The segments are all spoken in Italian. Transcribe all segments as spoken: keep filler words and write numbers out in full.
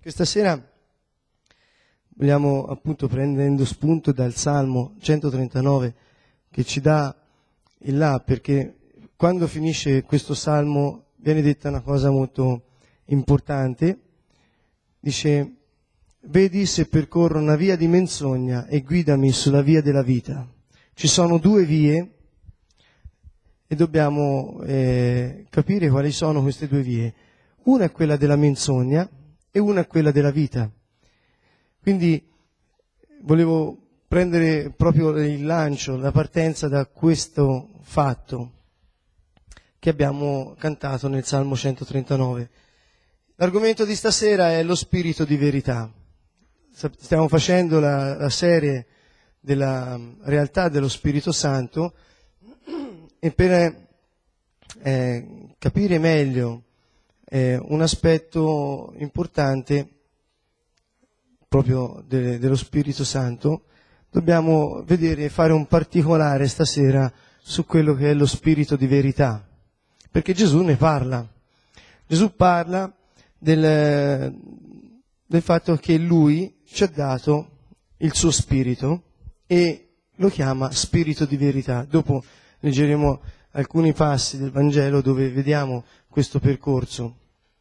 Questa sera vogliamo, appunto, prendendo spunto dal Salmo centotrentanove, che ci dà il là, perché quando finisce questo Salmo viene detta una cosa molto importante. Dice: vedi se percorro una via di menzogna e guidami sulla via della vita. Ci sono due vie e dobbiamo eh, capire quali sono queste due vie. Una è quella della menzogna e una è quella della vita. Quindi volevo prendere proprio il lancio, la partenza da questo fatto che abbiamo cantato nel Salmo centotrentanove. L'argomento di stasera è lo spirito di verità. Stiamo facendo la, la serie della realtà dello Spirito Santo e per eh, capire meglio eh, un aspetto importante proprio de, dello Spirito Santo, dobbiamo vedere, fare un particolare stasera su quello che è lo spirito di verità, perché Gesù ne parla. Gesù parla del, del fatto che Lui ci ha dato il suo spirito e lo chiama spirito di verità. Dopo leggeremo alcuni passi del Vangelo dove vediamo questo percorso.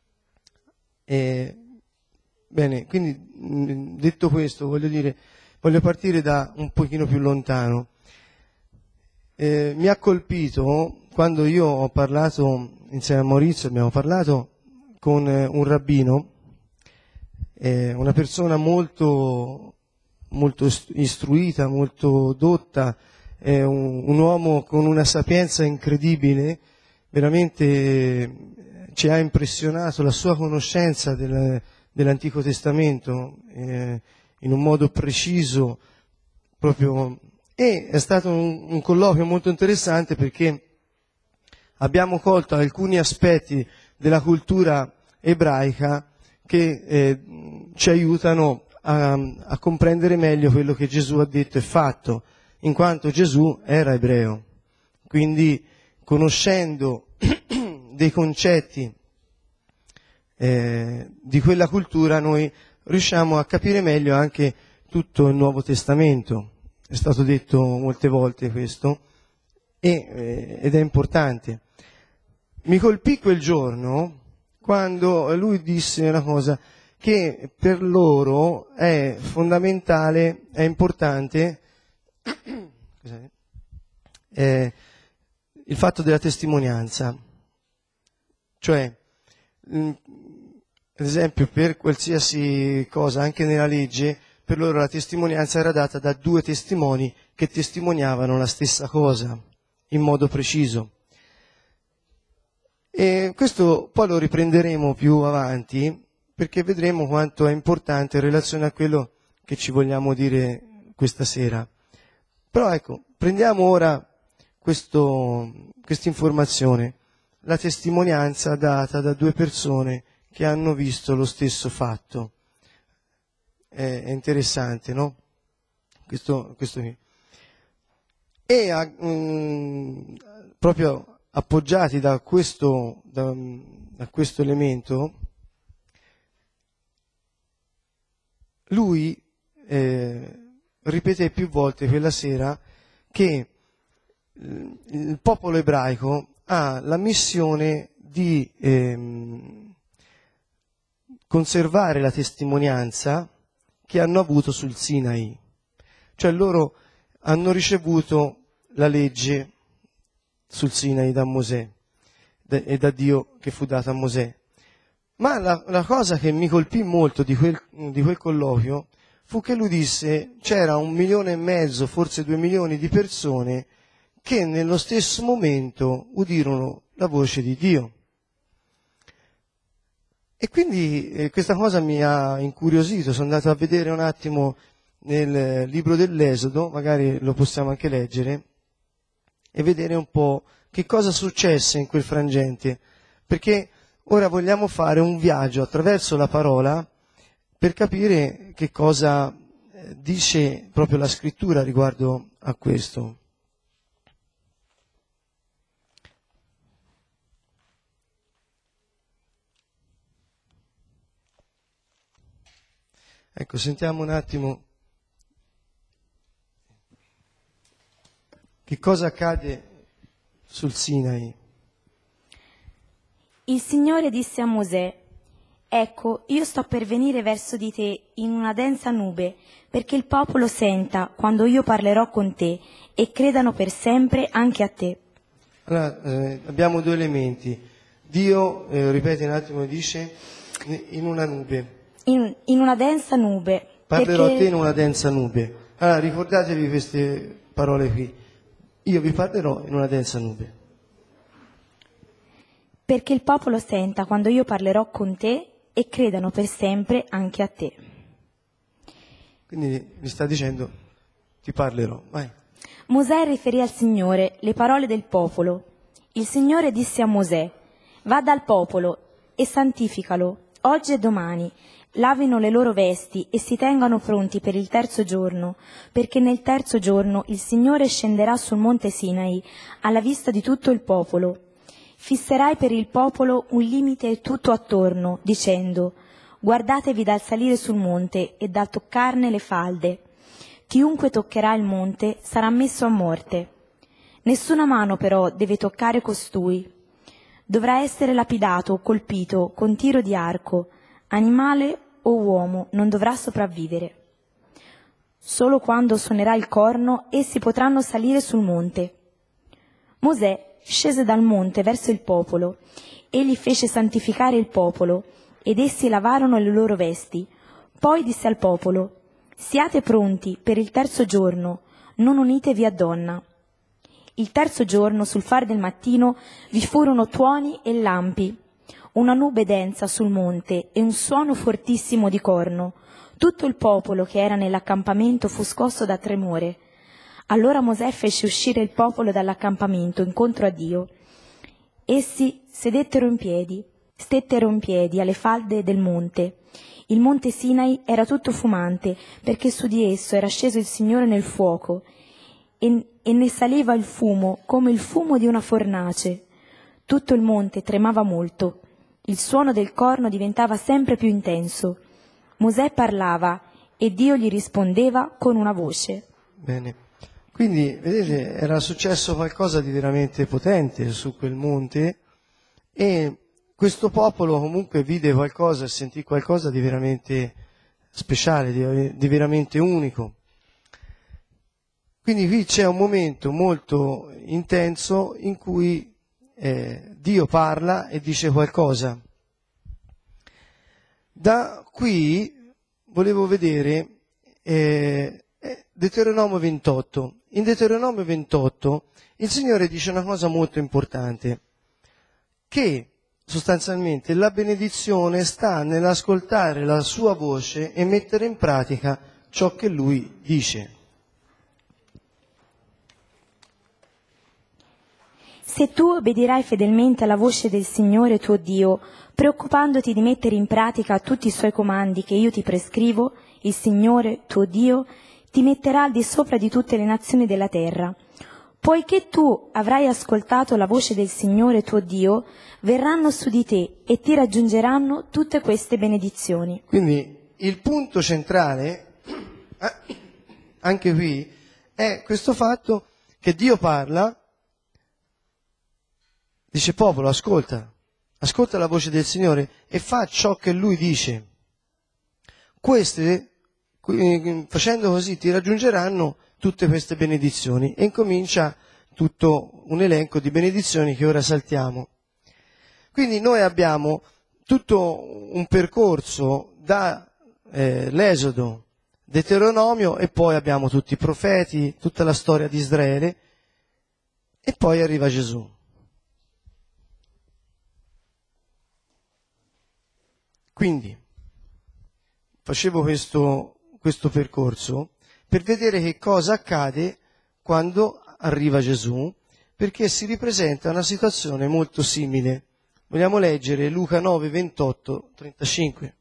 E, bene, quindi detto questo, voglio dire, voglio partire da un pochino più lontano. Eh, mi ha colpito quando io ho parlato insieme a Maurizio, abbiamo parlato con un rabbino, eh, una persona molto, molto istruita, molto dotta, eh, un, un uomo con una sapienza incredibile, veramente ci ha impressionato la sua conoscenza del, dell'Antico Testamento eh, in un modo preciso, proprio, e è stato un, un colloquio molto interessante perché abbiamo colto alcuni aspetti della cultura ebraica che eh, ci aiutano a, a comprendere meglio quello che Gesù ha detto e fatto, in quanto Gesù era ebreo. Quindi, conoscendo dei concetti eh, di quella cultura, noi riusciamo a capire meglio anche tutto il Nuovo Testamento. È stato detto molte volte questo e, eh, ed è importante. Mi colpì quel giorno quando lui disse una cosa che per loro è fondamentale, è importante, eh, il fatto della testimonianza. Cioè, mh, ad esempio, per qualsiasi cosa, anche nella legge, per loro la testimonianza era data da due testimoni che testimoniavano la stessa cosa, in modo preciso. E questo poi lo riprenderemo più avanti, perché vedremo quanto è importante in relazione a quello che ci vogliamo dire questa sera. Però ecco, prendiamo ora questa informazione, la testimonianza data da due persone che hanno visto lo stesso fatto. È, è interessante, no? Questo, questo qui. E a, um, proprio appoggiati da questo, da, da questo elemento, lui eh, ripeté più volte quella sera che il popolo ebraico ha la missione di ehm, conservare la testimonianza che hanno avuto sul Sinai. Cioè loro hanno ricevuto la legge sul Sinai da Mosè e da Dio che fu data a Mosè. Ma la, la cosa che mi colpì molto di quel, di quel colloquio fu che lui disse c'era un milione e mezzo, forse due milioni di persone che nello stesso momento udirono la voce di Dio. E quindi eh, questa cosa mi ha incuriosito, sono andato a vedere un attimo nel libro dell'Esodo, magari lo possiamo anche leggere, e vedere un po' che cosa successe in quel frangente, perché ora vogliamo fare un viaggio attraverso la parola per capire che cosa dice proprio la scrittura riguardo a questo. Ecco, sentiamo un attimo che cosa accade sul Sinai. Il Signore disse a Mosè: ecco, io sto per venire verso di te in una densa nube, perché il popolo senta quando io parlerò con te e credano per sempre anche a te. Allora, eh, abbiamo due elementi. Dio, eh, ripete un attimo, dice in una nube. In, in una densa nube. Parlerò perché... a te in una densa nube. Allora, ricordatevi queste parole qui. Io vi parlerò in una densa nube. Perché il popolo senta quando io parlerò con te e credano per sempre anche a te. Quindi mi sta dicendo, ti parlerò, vai. Mosè riferì al Signore le parole del popolo. Il Signore disse a Mosè: va dal popolo e santificalo, oggi e domani, lavino le loro vesti e si tengano pronti per il terzo giorno, perché nel terzo giorno il Signore scenderà sul monte Sinai alla vista di tutto il popolo. Fisserai per il popolo un limite tutto attorno, dicendo: guardatevi dal salire sul monte e dal toccarne le falde. Chiunque toccherà il monte sarà messo a morte. Nessuna mano però deve toccare costui. Dovrà essere lapidato o colpito con tiro di arco. Animale o uomo non dovrà sopravvivere. Solo quando suonerà il corno essi potranno salire sul monte. Mosè scese dal monte verso il popolo. Egli fece santificare il popolo ed essi lavarono le loro vesti. Poi disse al popolo: siate pronti per il terzo giorno, non unitevi a donna. Il terzo giorno, sul far del mattino, vi furono tuoni e lampi, una nube densa sul monte e un suono fortissimo di corno. Tutto il popolo che era nell'accampamento fu scosso da tremore. Allora Mosè fece uscire il popolo dall'accampamento incontro a Dio. Essi sedettero in piedi, stettero in piedi alle falde del monte. Il monte Sinai era tutto fumante, perché su di esso era sceso il Signore nel fuoco, e, e ne saliva il fumo come il fumo di una fornace. Tutto il monte tremava molto. Il suono del corno diventava sempre più intenso. Mosè parlava e Dio gli rispondeva con una voce. Bene. Quindi, vedete, era successo qualcosa di veramente potente su quel monte e questo popolo comunque vide qualcosa e sentì qualcosa di veramente speciale, di, di veramente unico. Quindi qui c'è un momento molto intenso in cui eh, Dio parla e dice qualcosa. Da qui volevo vedere eh, Deuteronomio ventotto. In Deuteronomio ventotto il Signore dice una cosa molto importante, che sostanzialmente la benedizione sta nell'ascoltare la sua voce e mettere in pratica ciò che Lui dice. Se tu obbedirai fedelmente alla voce del Signore tuo Dio, preoccupandoti di mettere in pratica tutti i suoi comandi che io ti prescrivo, il Signore tuo Dio ti metterà al di sopra di tutte le nazioni della terra. Poiché tu avrai ascoltato la voce del Signore tuo Dio, verranno su di te e ti raggiungeranno tutte queste benedizioni. Quindi il punto centrale, anche qui, è questo fatto che Dio parla, dice popolo, ascolta, ascolta la voce del Signore e fa ciò che Lui dice. Queste, facendo così, ti raggiungeranno tutte queste benedizioni e incomincia tutto un elenco di benedizioni che ora saltiamo. Quindi noi abbiamo tutto un percorso da eh, l'Esodo, Deuteronomio e poi abbiamo tutti i profeti, tutta la storia di Israele e poi arriva Gesù. Quindi facevo questo, questo percorso per vedere che cosa accade quando arriva Gesù, perché si ripresenta una situazione molto simile. Vogliamo leggere Luca nove, ventotto, trentacinque.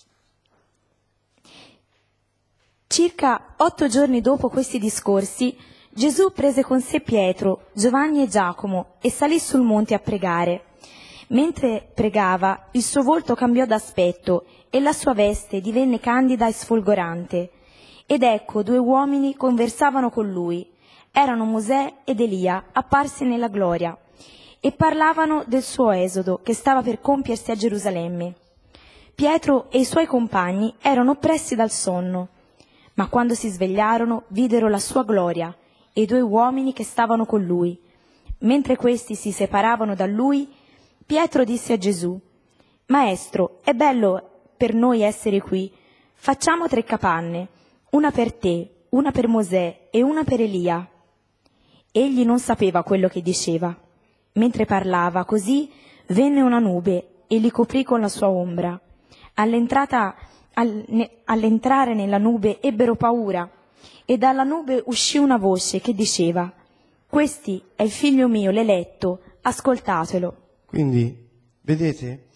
Circa otto giorni dopo questi discorsi, Gesù prese con sé Pietro, Giovanni e Giacomo e salì sul monte a pregare. Mentre pregava, il suo volto cambiò d'aspetto e la sua veste divenne candida e sfolgorante. Ed ecco, due uomini conversavano con lui. Erano Mosè ed Elia, apparsi nella gloria, e parlavano del suo esodo che stava per compiersi a Gerusalemme. Pietro e i suoi compagni erano oppressi dal sonno, ma quando si svegliarono videro la sua gloria e i due uomini che stavano con lui. Mentre questi si separavano da lui, Pietro disse a Gesù: «Maestro, è bello per noi essere qui. Facciamo tre capanne, una per te, una per Mosè e una per Elia». Egli non sapeva quello che diceva. Mentre parlava così, venne una nube e li coprì con la sua ombra. All'entrata, al, ne, all'entrare nella nube ebbero paura, e dalla nube uscì una voce che diceva: «Questi è il figlio mio, l'eletto, ascoltatelo». Quindi, vedete,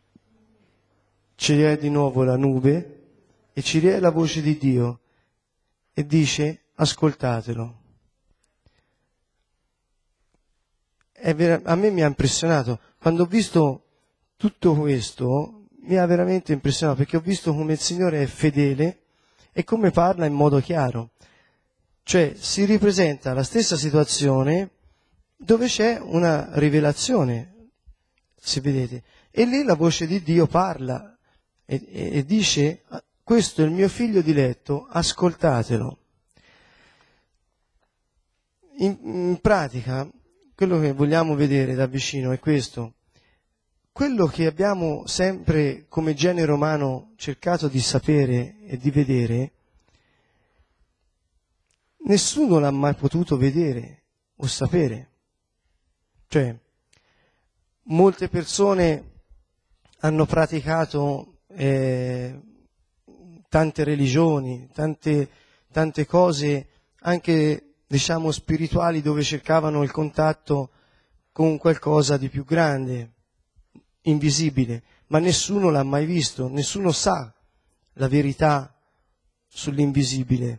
c'è di nuovo la nube e ci è la voce di Dio e dice: ascoltatelo. È ver- a me mi ha impressionato, quando ho visto tutto questo, mi ha veramente impressionato, perché ho visto come il Signore è fedele e come parla in modo chiaro. Cioè, si ripresenta la stessa situazione dove c'è una rivelazione, se vedete, e lì la voce di Dio parla e, e, e dice: questo è il mio figlio diletto, ascoltatelo. In, in pratica, quello che vogliamo vedere da vicino è questo. Quello che abbiamo sempre come genere umano cercato di sapere e di vedere, nessuno l'ha mai potuto vedere o sapere. Cioè, molte persone hanno praticato eh, tante religioni, tante, tante cose, anche diciamo spirituali, dove cercavano il contatto con qualcosa di più grande, invisibile, ma nessuno l'ha mai visto, nessuno sa la verità sull'invisibile.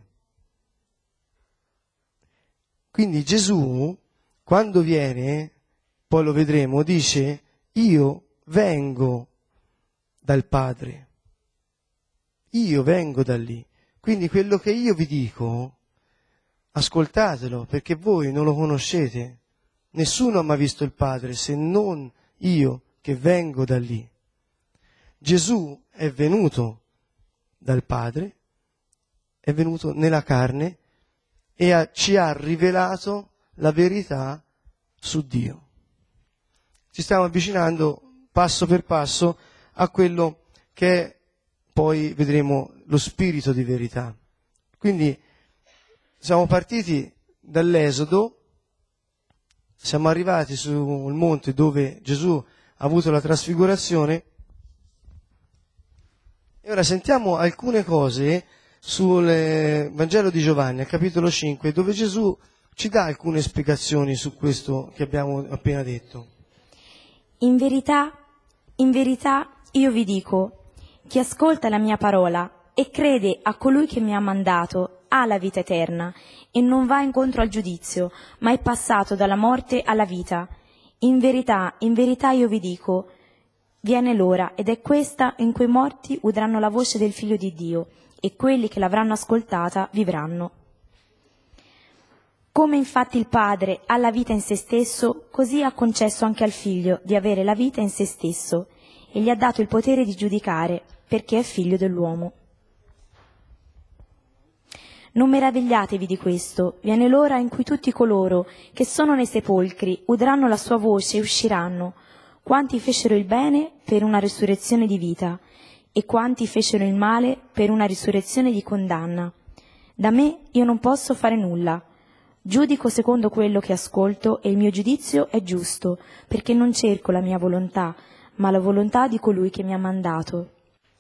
Quindi Gesù, quando viene, poi lo vedremo, dice: io vengo dal Padre, io vengo da lì. Quindi quello che io vi dico, ascoltatelo, perché voi non lo conoscete. Nessuno ha mai visto il Padre se non io che vengo da lì. Gesù è venuto dal Padre, è venuto nella carne e ha, ci ha rivelato la verità su Dio. Ci stiamo avvicinando passo per passo a quello che è, poi vedremo, lo spirito di verità. Quindi siamo partiti dall'Esodo, siamo arrivati sul monte dove Gesù ha avuto la trasfigurazione, e ora sentiamo alcune cose sul Vangelo di Giovanni, al capitolo cinque, dove Gesù ci dà alcune spiegazioni su questo che abbiamo appena detto. In verità, in verità io vi dico, chi ascolta la mia parola e crede a colui che mi ha mandato ha la vita eterna e non va incontro al giudizio, ma è passato dalla morte alla vita. In verità, in verità io vi dico, viene l'ora, ed è questa in cui i morti udranno la voce del Figlio di Dio, e quelli che l'avranno ascoltata vivranno. Come infatti il Padre ha la vita in se stesso, così ha concesso anche al Figlio di avere la vita in se stesso, e gli ha dato il potere di giudicare, perché è Figlio dell'uomo. Non meravigliatevi di questo, viene l'ora in cui tutti coloro che sono nei sepolcri udranno la sua voce e usciranno, quanti fecero il bene per una risurrezione di vita, e quanti fecero il male per una risurrezione di condanna. Da me io non posso fare nulla. Giudico secondo quello che ascolto e il mio giudizio è giusto, perché non cerco la mia volontà, ma la volontà di colui che mi ha mandato.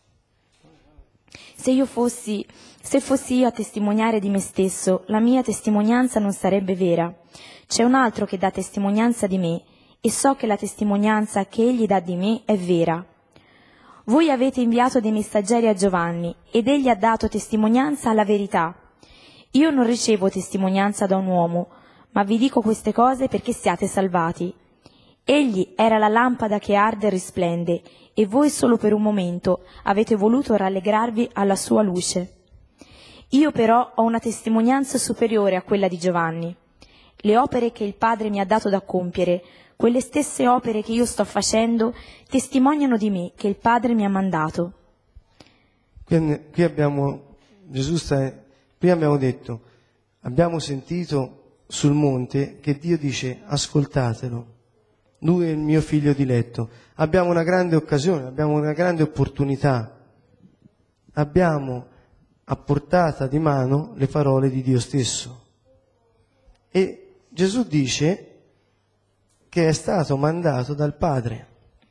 Se io fossi, se fossi io a testimoniare di me stesso, la mia testimonianza non sarebbe vera. C'è un altro che dà testimonianza di me, e so che la testimonianza che egli dà di me è vera. Voi avete inviato dei messaggeri a Giovanni, ed egli ha dato testimonianza alla verità. Io non ricevo testimonianza da un uomo, ma vi dico queste cose perché siate salvati. Egli era la lampada che arde e risplende, e voi solo per un momento avete voluto rallegrarvi alla sua luce. Io però ho una testimonianza superiore a quella di Giovanni. Le opere che il Padre mi ha dato da compiere, quelle stesse opere che io sto facendo, testimoniano di me che il Padre mi ha mandato. Qui, qui abbiamo, Gesù sta, prima abbiamo detto, abbiamo sentito sul monte che Dio dice ascoltatelo, lui è il mio figlio diletto. Abbiamo una grande occasione, abbiamo una grande opportunità, abbiamo a portata di mano le parole di Dio stesso. E Gesù dice che è stato mandato dal Padre.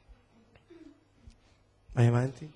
Vai avanti.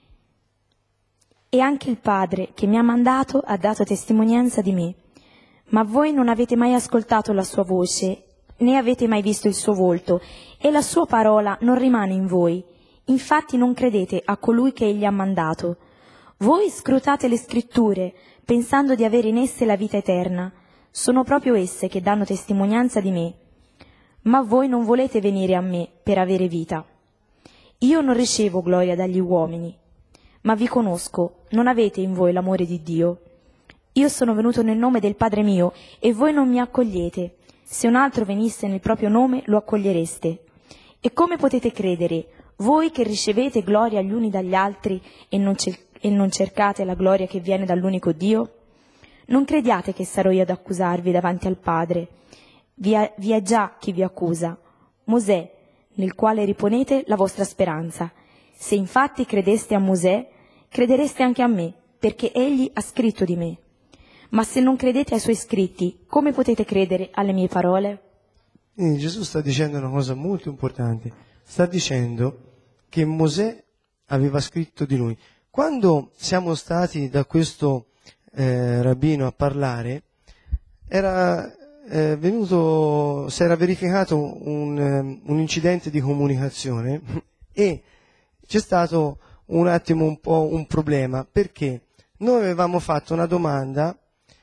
E anche il Padre che mi ha mandato ha dato testimonianza di me. Ma voi non avete mai ascoltato la sua voce, né avete mai visto il suo volto, e la sua parola non rimane in voi. Infatti non credete a colui che egli ha mandato. Voi scrutate le scritture, pensando di avere in esse la vita eterna. Sono proprio esse che danno testimonianza di me. Ma voi non volete venire a me per avere vita. Io non ricevo gloria dagli uomini, ma vi conosco, non avete in voi l'amore di Dio. Io sono venuto nel nome del Padre mio, e voi non mi accogliete. Se un altro venisse nel proprio nome, lo accogliereste. E come potete credere, voi che ricevete gloria gli uni dagli altri e non, cer- e non cercate la gloria che viene dall'unico Dio? Non crediate che sarò io ad accusarvi davanti al Padre. Vi è, vi è già chi vi accusa, Mosè, nel quale riponete la vostra speranza. Se infatti credeste a Mosè, credereste anche a me, perché egli ha scritto di me. Ma se non credete ai suoi scritti, come potete credere alle mie parole? Quindi Gesù sta dicendo una cosa molto importante. Sta dicendo che Mosè aveva scritto di lui. Quando siamo stati da questo eh, rabbino a parlare, era eh, venuto, si era verificato un, um, un incidente di comunicazione e c'è stato un attimo un po' un problema, perché noi avevamo fatto una domanda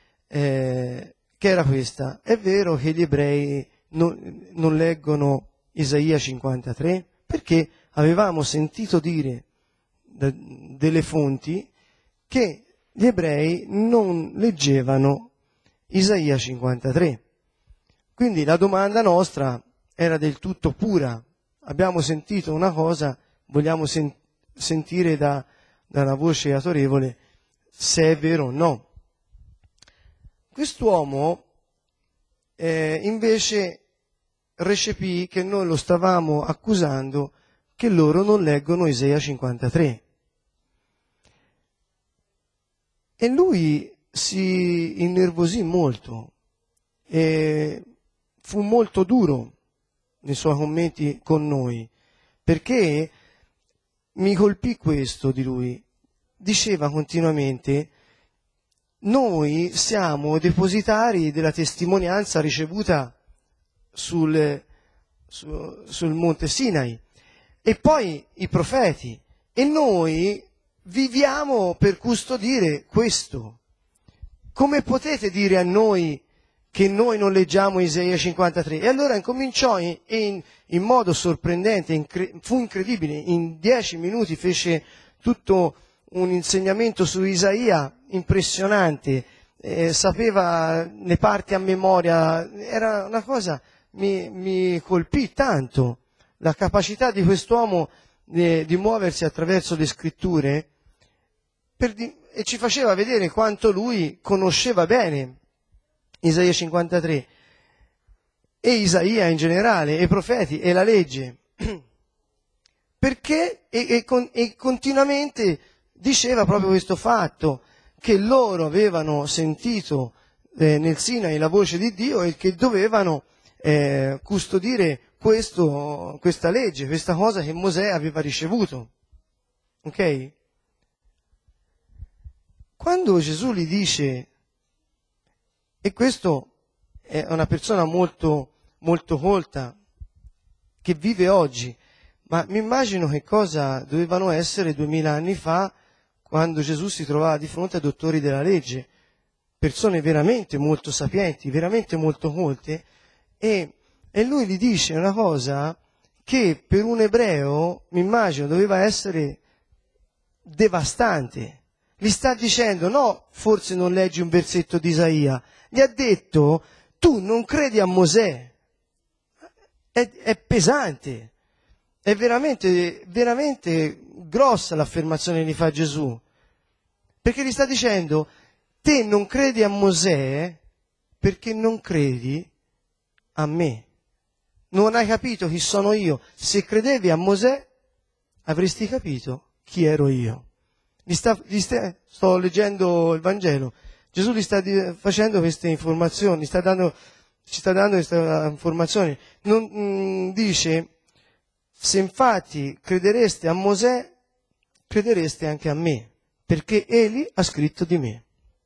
eh, che era questa: è vero che gli ebrei non, non leggono Isaia cinquantatré? Perché avevamo sentito dire da, delle fonti che gli ebrei non leggevano Isaia cinquantatré. Quindi la domanda nostra era del tutto pura. Abbiamo sentito una cosa, vogliamo sen- sentire da, da una voce autorevole se è vero o no. Quest'uomo eh, invece recepì che noi lo stavamo accusando che loro non leggono Isaia cinquantatré. E lui si innervosì molto e fu molto duro nei suoi commenti con noi, perché mi colpì questo di lui. Diceva continuamente: noi siamo depositari della testimonianza ricevuta sul, su, sul monte Sinai, e poi i profeti, e noi viviamo per custodire questo. Come potete dire a noi che noi non leggiamo Isaia cinquantatré? E allora incominciò in, in, in modo sorprendente, incre- fu incredibile, in dieci minuti fece tutto un insegnamento su Isaia impressionante, eh, sapeva le parti a memoria, era una cosa, mi, mi colpì tanto la capacità di quest'uomo eh, di muoversi attraverso le scritture per di- e ci faceva vedere quanto lui conosceva bene Isaia cinquantatré e Isaia in generale, e i profeti e la legge, perché e, e, con, e continuamente diceva proprio questo fatto, che loro avevano sentito eh, nel Sinai la voce di Dio e che dovevano eh, custodire questo, questa legge, questa cosa che Mosè aveva ricevuto. Ok? Quando Gesù gli dice, e questo è una persona molto, molto colta, che vive oggi, ma mi immagino che cosa dovevano essere duemila anni fa, quando Gesù si trovava di fronte ai dottori della legge, persone veramente molto sapienti, veramente molto colte, e, e lui gli dice una cosa che per un ebreo, mi immagino, doveva essere devastante. Gli sta dicendo, no, forse non leggi un versetto di Isaia, gli ha detto, tu non credi a Mosè. È, è pesante, è veramente, veramente grossa l'affermazione che gli fa Gesù, perché gli sta dicendo, te non credi a Mosè perché non credi a me. Non hai capito chi sono io. Se credevi a Mosè, avresti capito chi ero io. Gli sta, gli sta, sto leggendo il Vangelo. Gesù gli sta di, facendo queste informazioni, sta dando, ci sta dando queste informazioni. Non, mh, dice, se infatti credereste a Mosè, credereste anche a me, perché egli ha scritto di me.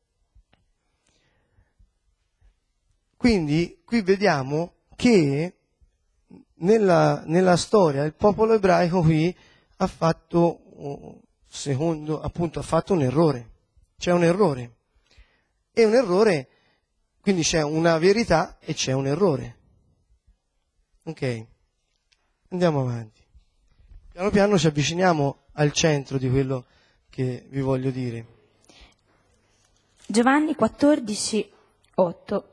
Quindi qui vediamo che nella, nella storia il popolo ebraico qui ha fatto, secondo, appunto, ha fatto un errore. C'è un errore. E un errore, quindi c'è una verità e c'è un errore. Ok? Andiamo avanti. Piano piano ci avviciniamo al centro di quello che vi voglio dire. Giovanni quattordici, otto.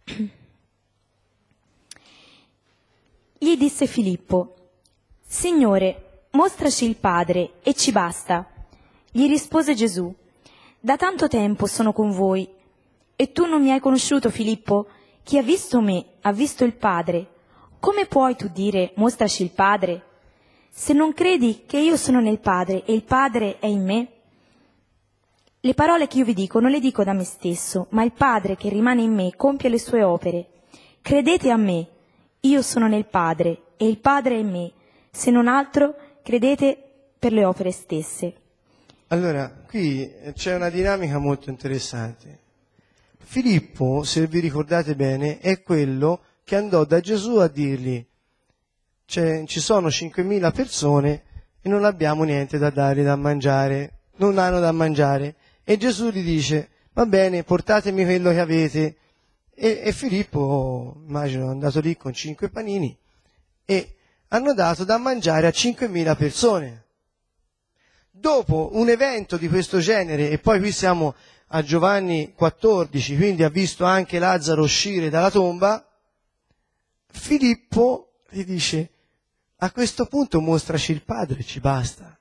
Gli disse Filippo, Signore, mostraci il Padre e ci basta. Gli rispose Gesù, da tanto tempo sono con voi e tu non mi hai conosciuto, Filippo? Chi ha visto me ha visto il Padre. Come puoi tu dire, mostraci il Padre? Se non credi che io sono nel Padre e il Padre è in me? Le parole che io vi dico non le dico da me stesso, ma il Padre che rimane in me compie le sue opere. Credete a me, io sono nel Padre e il Padre è in me. Se non altro, credete per le opere stesse. Allora, qui c'è una dinamica molto interessante. Filippo, se vi ricordate bene, è quello che andò da Gesù a dirgli, cioè, ci sono cinquemila persone e non abbiamo niente da dare da mangiare, non hanno da mangiare. E Gesù gli dice, va bene, portatemi quello che avete. E, e Filippo, immagino, è andato lì con cinque panini e hanno dato da mangiare a cinquemila persone. Dopo un evento di questo genere, e poi qui siamo a Giovanni quattordici, quindi ha visto anche Lazzaro uscire dalla tomba, Filippo gli dice, a questo punto mostraci il Padre, ci basta.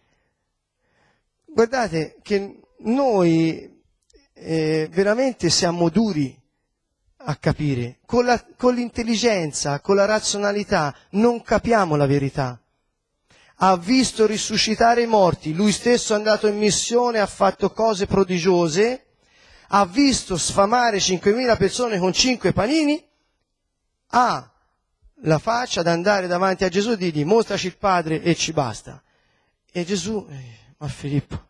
Guardate che noi eh, veramente siamo duri a capire, con, la, con l'intelligenza, con la razionalità non capiamo la verità. Ha visto risuscitare i morti, lui stesso è andato in missione, ha fatto cose prodigiose, ha visto sfamare cinquemila persone con cinque panini, ha la faccia ad andare davanti a Gesù e dirgli mostraci il Padre e ci basta. E Gesù, eh, ma Filippo,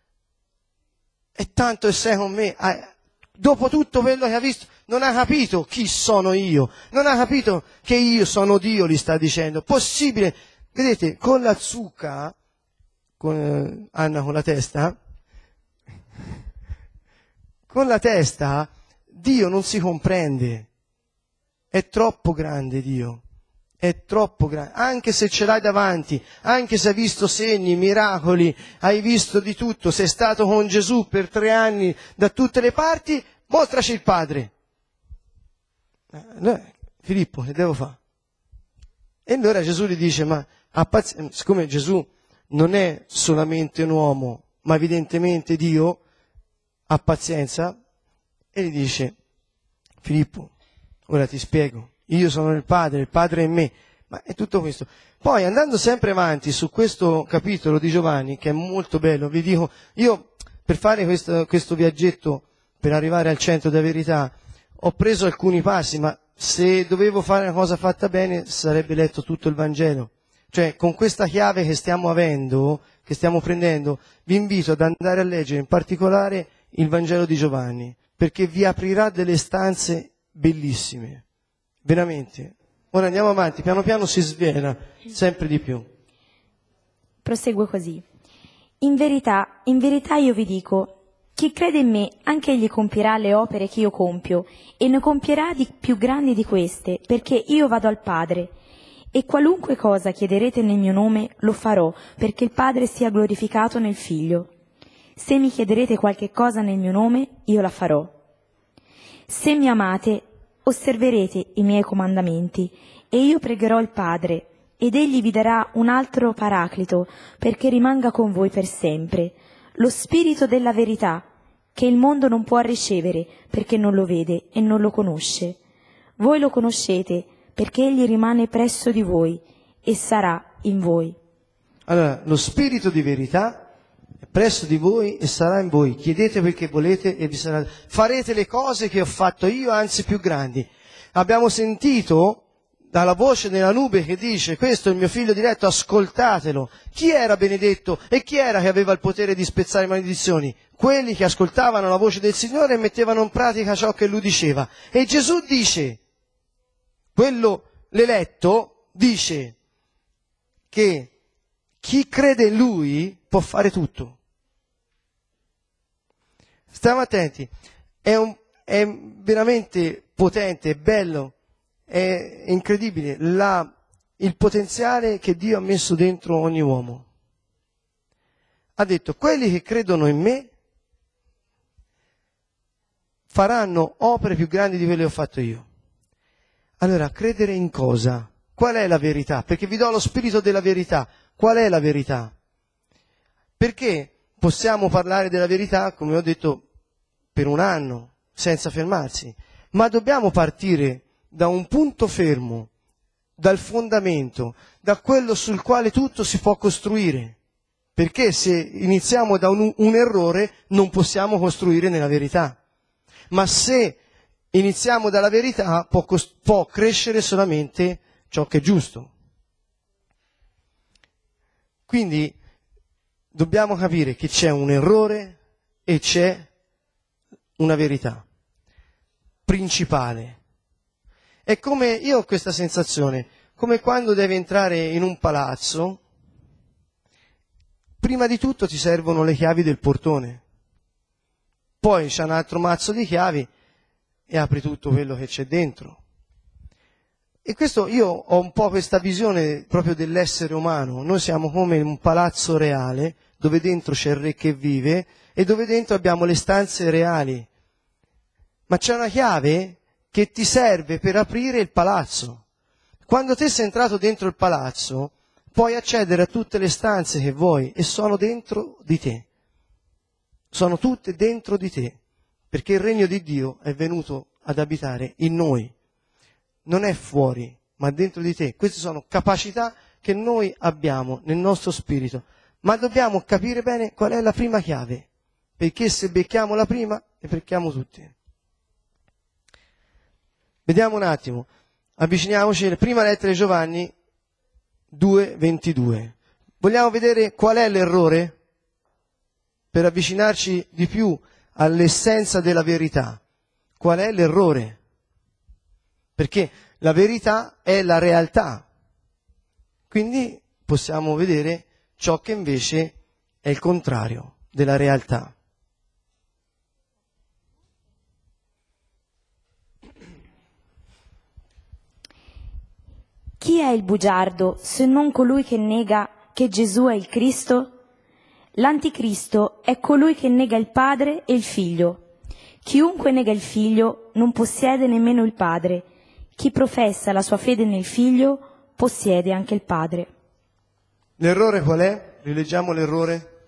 e tanto e sei con me, ah, dopo tutto quello che ha visto, non ha capito chi sono io, non ha capito che io sono Dio, gli sta dicendo. Possibile, vedete, con la zucca, con eh, Anna con la testa, con la testa Dio non si comprende, è troppo grande Dio, è troppo grande, anche se ce l'hai davanti, anche se hai visto segni, miracoli, hai visto di tutto, sei stato con Gesù per tre anni da tutte le parti, mostraci il Padre. Eh, Filippo, che devo fare? E allora Gesù gli dice, ma siccome Gesù non è solamente un uomo, ma evidentemente Dio, ha pazienza, e gli dice, Filippo, ora ti spiego, io sono il Padre, il Padre è in me, ma è tutto questo. Poi andando sempre avanti su questo capitolo di Giovanni, che è molto bello, vi dico, io per fare questo, questo viaggetto, per arrivare al centro della verità, ho preso alcuni passi, ma se dovevo fare una cosa fatta bene sarebbe letto tutto il Vangelo. Cioè, con questa chiave che stiamo avendo, che stiamo prendendo, vi invito ad andare a leggere in particolare il Vangelo di Giovanni, perché vi aprirà delle stanze bellissime, veramente. Ora andiamo avanti, piano piano si svela sempre di più. Prosegue così. In verità, in verità io vi dico, chi crede in me, anche egli compierà le opere che io compio, e ne compierà di più grandi di queste, perché io vado al Padre. E qualunque cosa chiederete nel mio nome, lo farò, perché il Padre sia glorificato nel Figlio. Se mi chiederete qualche cosa nel mio nome, io la farò. Se mi amate, osserverete i miei comandamenti, e io pregherò il Padre, ed egli vi darà un altro Paraclito, perché rimanga con voi per sempre, lo Spirito della verità, che il mondo non può ricevere, perché non lo vede e non lo conosce. Voi lo conoscete, perché egli rimane presso di voi e sarà in voi. Allora, lo Spirito di verità è presso di voi e sarà in voi. Chiedete quel che volete e vi sarà. Farete le cose che ho fatto io, anzi più grandi. Abbiamo sentito dalla voce nella nube che dice: questo è il mio figlio diletto, ascoltatelo. Chi era benedetto e chi era che aveva il potere di spezzare maledizioni? Quelli che ascoltavano la voce del Signore e mettevano in pratica ciò che lui diceva. E Gesù dice, quello l'eletto dice che chi crede in lui può fare tutto. Stiamo attenti, è, un, è veramente potente, è bello, è incredibile la, il potenziale che Dio ha messo dentro ogni uomo. Ha detto: quelli che credono in me faranno opere più grandi di quelle che ho fatto io. Allora, credere in cosa? Qual è la verità? Perché vi do lo spirito della verità. Qual è la verità? Perché possiamo parlare della verità, come ho detto, per un anno, senza fermarsi, ma dobbiamo partire da un punto fermo, dal fondamento, da quello sul quale tutto si può costruire. Perché se iniziamo da un, un errore non possiamo costruire nella verità. Ma se iniziamo dalla verità può, può crescere solamente ciò che è giusto. Quindi dobbiamo capire che c'è un errore e c'è una verità principale. È come, io ho questa sensazione, come quando devi entrare in un palazzo, prima di tutto ti servono le chiavi del portone, poi c'è un altro mazzo di chiavi e apri tutto quello che c'è dentro. E questo, io ho un po' questa visione proprio dell'essere umano. Noi siamo come un palazzo reale, dove dentro c'è il re che vive e dove dentro abbiamo le stanze reali. Ma c'è una chiave che ti serve per aprire il palazzo. Quando te sei entrato dentro il palazzo, puoi accedere a tutte le stanze che vuoi e sono dentro di te. Sono tutte dentro di te, perché il regno di Dio è venuto ad abitare in noi. Non è fuori, ma dentro di te. Queste sono capacità che noi abbiamo nel nostro spirito, ma dobbiamo capire bene qual è la prima chiave, perché se becchiamo la prima, ne becchiamo tutti. Vediamo un attimo, avviciniamoci alla prima lettera di Giovanni due ventidue. Vogliamo vedere qual è l'errore? Per avvicinarci di più all'essenza della verità. Qual è l'errore? Perché la verità è la realtà. Quindi possiamo vedere ciò che invece è il contrario della realtà. Chi è il bugiardo se non colui che nega che Gesù è il Cristo? L'anticristo è colui che nega il Padre e il Figlio. Chiunque nega il Figlio non possiede nemmeno il Padre. Chi professa la sua fede nel Figlio possiede anche il Padre. L'errore qual è? Rileggiamo l'errore.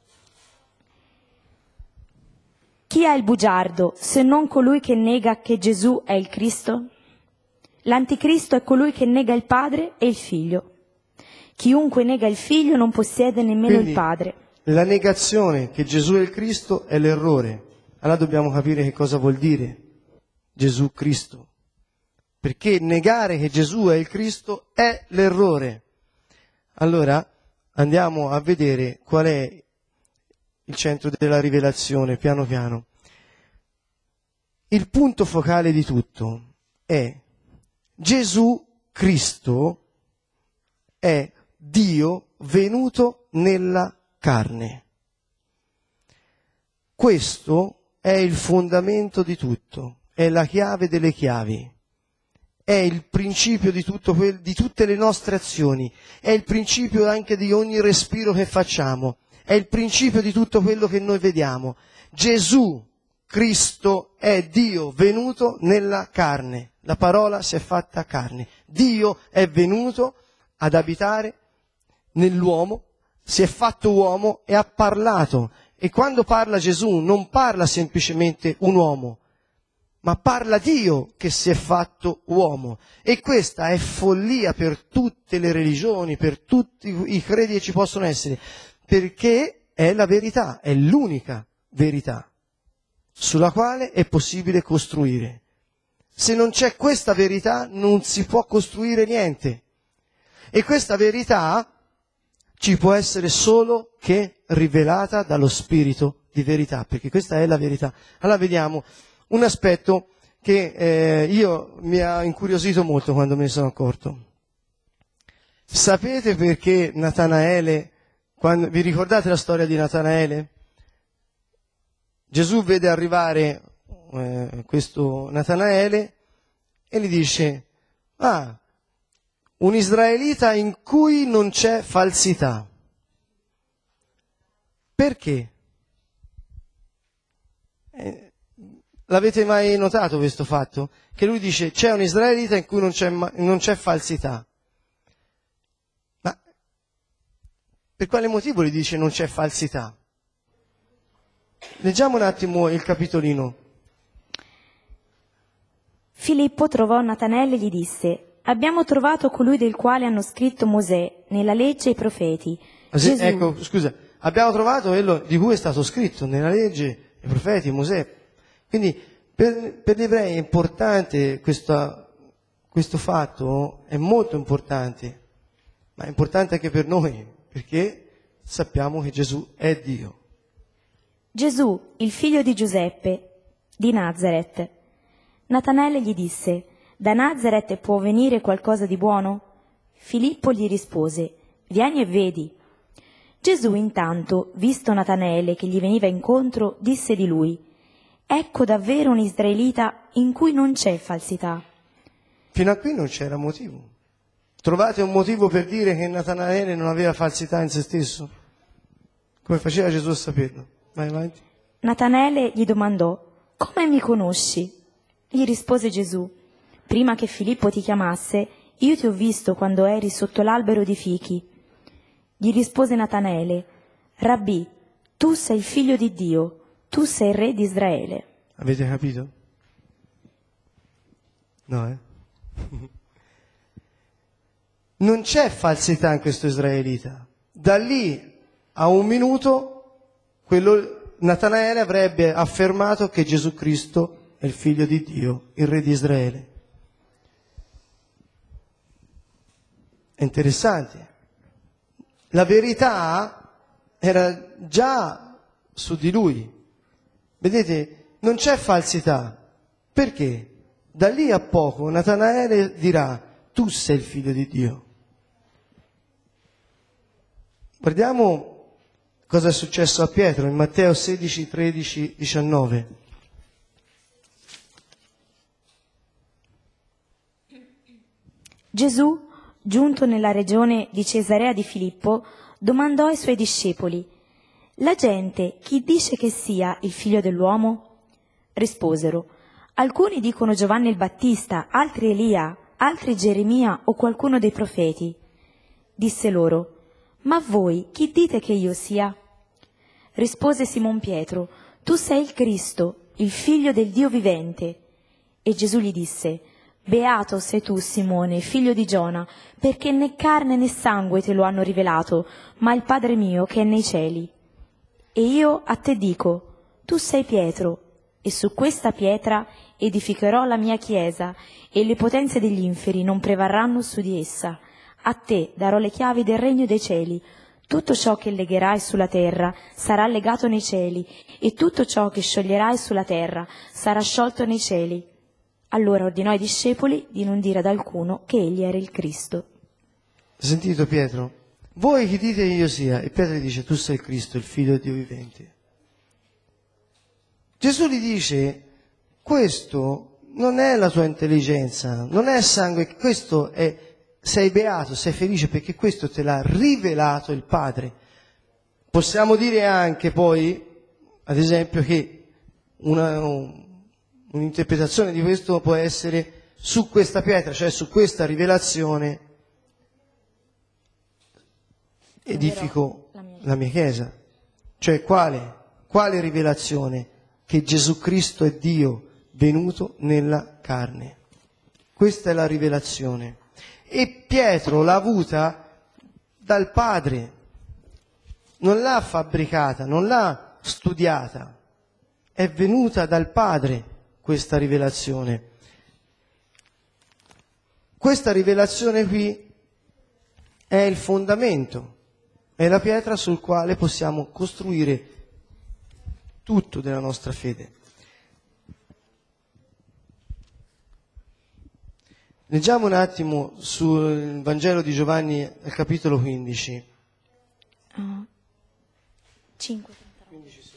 Chi è il bugiardo se non colui che nega che Gesù è il Cristo? L'anticristo è colui che nega il Padre e il Figlio. Chiunque nega il Figlio non possiede nemmeno Quindi, il Padre. La negazione che Gesù è il Cristo è l'errore. Allora dobbiamo capire che cosa vuol dire Gesù Cristo. Perché negare che Gesù è il Cristo è l'errore. Allora andiamo a vedere qual è il centro della rivelazione, piano piano. Il punto focale di tutto è Gesù Cristo è Dio venuto nella carne. Questo è il fondamento di tutto, è la chiave delle chiavi, è il principio di, tutto quel, di tutte le nostre azioni, è il principio anche di ogni respiro che facciamo, è il principio di tutto quello che noi vediamo. Gesù Cristo è Dio venuto nella carne, la parola si è fatta carne. Dio è venuto ad abitare nell'uomo, si è fatto uomo e ha parlato. E quando parla Gesù non parla semplicemente un uomo, ma parla Dio che si è fatto uomo. E questa è follia per tutte le religioni, per tutti i credi che ci possono essere, perché è la verità, è l'unica verità sulla quale è possibile costruire. Se non c'è questa verità non si può costruire niente. E questa verità ci può essere solo che rivelata dallo Spirito di verità, perché questa è la verità. Allora vediamo un aspetto che eh, io mi ha incuriosito molto quando me ne sono accorto. Sapete perché Natanaele, quando, vi ricordate la storia di Natanaele? Gesù vede arrivare eh, questo Natanaele e gli dice: ah, un israelita in cui non c'è falsità. Perché? Eh, l'avete mai notato questo fatto? Che lui dice c'è un israelita in cui non c'è, non c'è falsità. Ma per quale motivo gli dice non c'è falsità? Leggiamo un attimo il capitolino. Filippo trovò Natanaele e gli disse: abbiamo trovato colui del quale hanno scritto Mosè nella legge e i profeti. Ah, sì, Gesù. Ecco, scusa, abbiamo trovato quello di cui è stato scritto nella legge, i profeti, Mosè. Quindi per, per gli ebrei è importante questa, questo fatto, è molto importante, ma è importante anche per noi, perché sappiamo che Gesù è Dio. Gesù, il figlio di Giuseppe, di Nazaret. Natanaele gli disse: da Nazaret può venire qualcosa di buono? Filippo gli rispose: vieni e vedi. Gesù intanto, visto Natanaele che gli veniva incontro, disse di lui: ecco davvero un israelita in cui non c'è falsità. Fino a qui non c'era motivo. Trovate un motivo per dire che Natanaele non aveva falsità in se stesso? Come faceva Gesù a saperlo? Vai avanti. Natanaele gli domandò: come mi conosci? Gli rispose Gesù: prima che Filippo ti chiamasse, io ti ho visto quando eri sotto l'albero di fichi. Gli rispose Natanaele: Rabbì, tu sei il figlio di Dio, tu sei il re di Israele. Avete capito? No, eh? Non c'è falsità in questo israelita. Da lì a un minuto, quello, Natanaele avrebbe affermato che Gesù Cristo è il figlio di Dio, il re di Israele. È interessante. La verità era già su di lui. Vedete, non c'è falsità. Perché? Da lì a poco Natanaele dirà: tu sei il figlio di Dio. Guardiamo cosa è successo a Pietro in Matteo sedici, tredici, diciannove. Gesù, giunto nella regione di Cesarea di Filippo, domandò ai suoi discepoli: la gente chi dice che sia il figlio dell'uomo? Risposero: alcuni dicono Giovanni il Battista, altri Elia, altri Geremia o qualcuno dei profeti. Disse loro: ma voi chi dite che io sia? Rispose Simon Pietro: tu sei il Cristo, il figlio del Dio vivente. E Gesù gli disse: beato sei tu, Simone, figlio di Giona, perché né carne né sangue te lo hanno rivelato, ma il Padre mio che è nei cieli. E io a te dico: tu sei Pietro, e su questa pietra edificherò la mia chiesa, e le potenze degli inferi non prevarranno su di essa. A te darò le chiavi del regno dei cieli. Tutto ciò che legherai sulla terra sarà legato nei cieli, e tutto ciò che scioglierai sulla terra sarà sciolto nei cieli. Allora ordinò ai discepoli di non dire ad alcuno che egli era il Cristo. Sentito Pietro? Voi chi dite io sia? E Pietro gli dice: tu sei il Cristo, il figlio di Dio vivente. Gesù gli dice: questo non è la tua intelligenza, non è sangue, questo è, sei beato, sei felice perché questo te l'ha rivelato il Padre. Possiamo dire anche poi, ad esempio, che una, un'interpretazione di questo può essere su questa pietra, cioè su questa rivelazione edifico la mia chiesa. Cioè quale? Quale rivelazione? Che Gesù Cristo è Dio venuto nella carne. Questa è la rivelazione. E Pietro l'ha avuta dal Padre, non l'ha fabbricata, non l'ha studiata, è venuta dal Padre questa rivelazione. Questa rivelazione qui è il fondamento, è la pietra sul quale possiamo costruire tutto della nostra fede. Leggiamo un attimo sul Vangelo di Giovanni al capitolo quindici. Uh, cinque. quindici, sedici.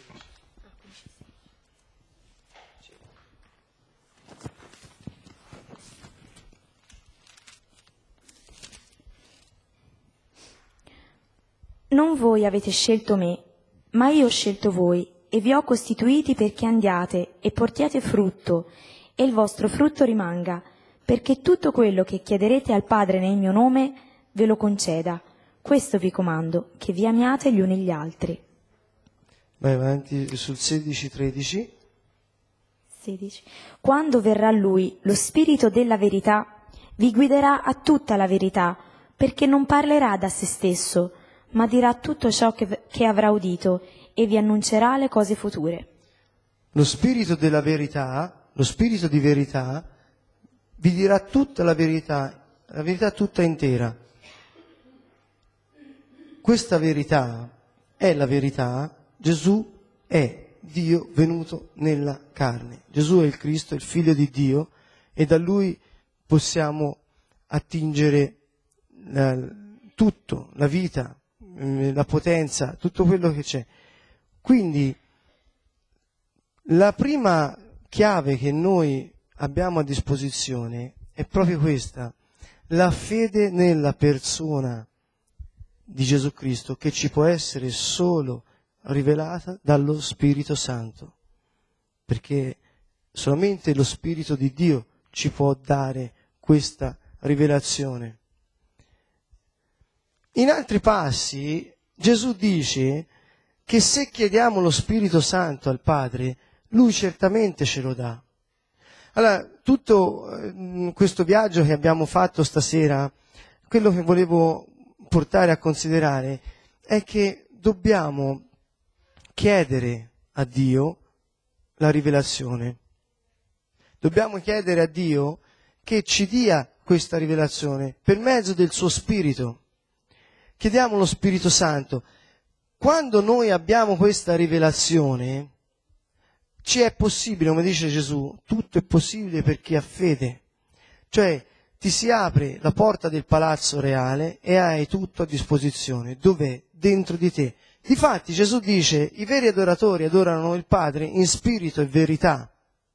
Non voi avete scelto me, ma io ho scelto voi e vi ho costituiti perché andiate e portiate frutto e il vostro frutto rimanga, perché tutto quello che chiederete al Padre nel mio nome ve lo conceda. Questo vi comando, che vi amiate gli uni gli altri. Vai avanti sul sedici tredici. sedici. Quando verrà Lui, lo Spirito della verità, vi guiderà a tutta la verità, perché non parlerà da se stesso, ma dirà tutto ciò che, che avrà udito e vi annuncerà le cose future. Lo Spirito della verità, lo Spirito di verità, vi dirà tutta la verità, la verità tutta intera. Questa verità è la verità. Gesù è Dio venuto nella carne. Gesù è il Cristo, il Figlio di Dio, e da Lui possiamo attingere la, tutto, la vita, la potenza, tutto quello che c'è. Quindi la prima chiave che noi abbiamo a disposizione è proprio questa, la fede nella persona di Gesù Cristo, che ci può essere solo rivelata dallo Spirito Santo, perché solamente lo Spirito di Dio ci può dare questa rivelazione. In altri passi Gesù dice che se chiediamo lo Spirito Santo al Padre, Lui certamente ce lo dà. Allora, tutto eh, questo viaggio che abbiamo fatto stasera, quello che volevo portare a considerare è che dobbiamo chiedere a Dio la rivelazione. Dobbiamo chiedere a Dio che ci dia questa rivelazione per mezzo del suo Spirito. Chiediamo lo Spirito Santo. Quando noi abbiamo questa rivelazione, ci è possibile, come dice Gesù, tutto è possibile per chi ha fede. Cioè, ti si apre la porta del palazzo reale e hai tutto a disposizione. Dov'è? Dentro di te. Difatti Gesù dice, i veri adoratori adorano il Padre in spirito e verità.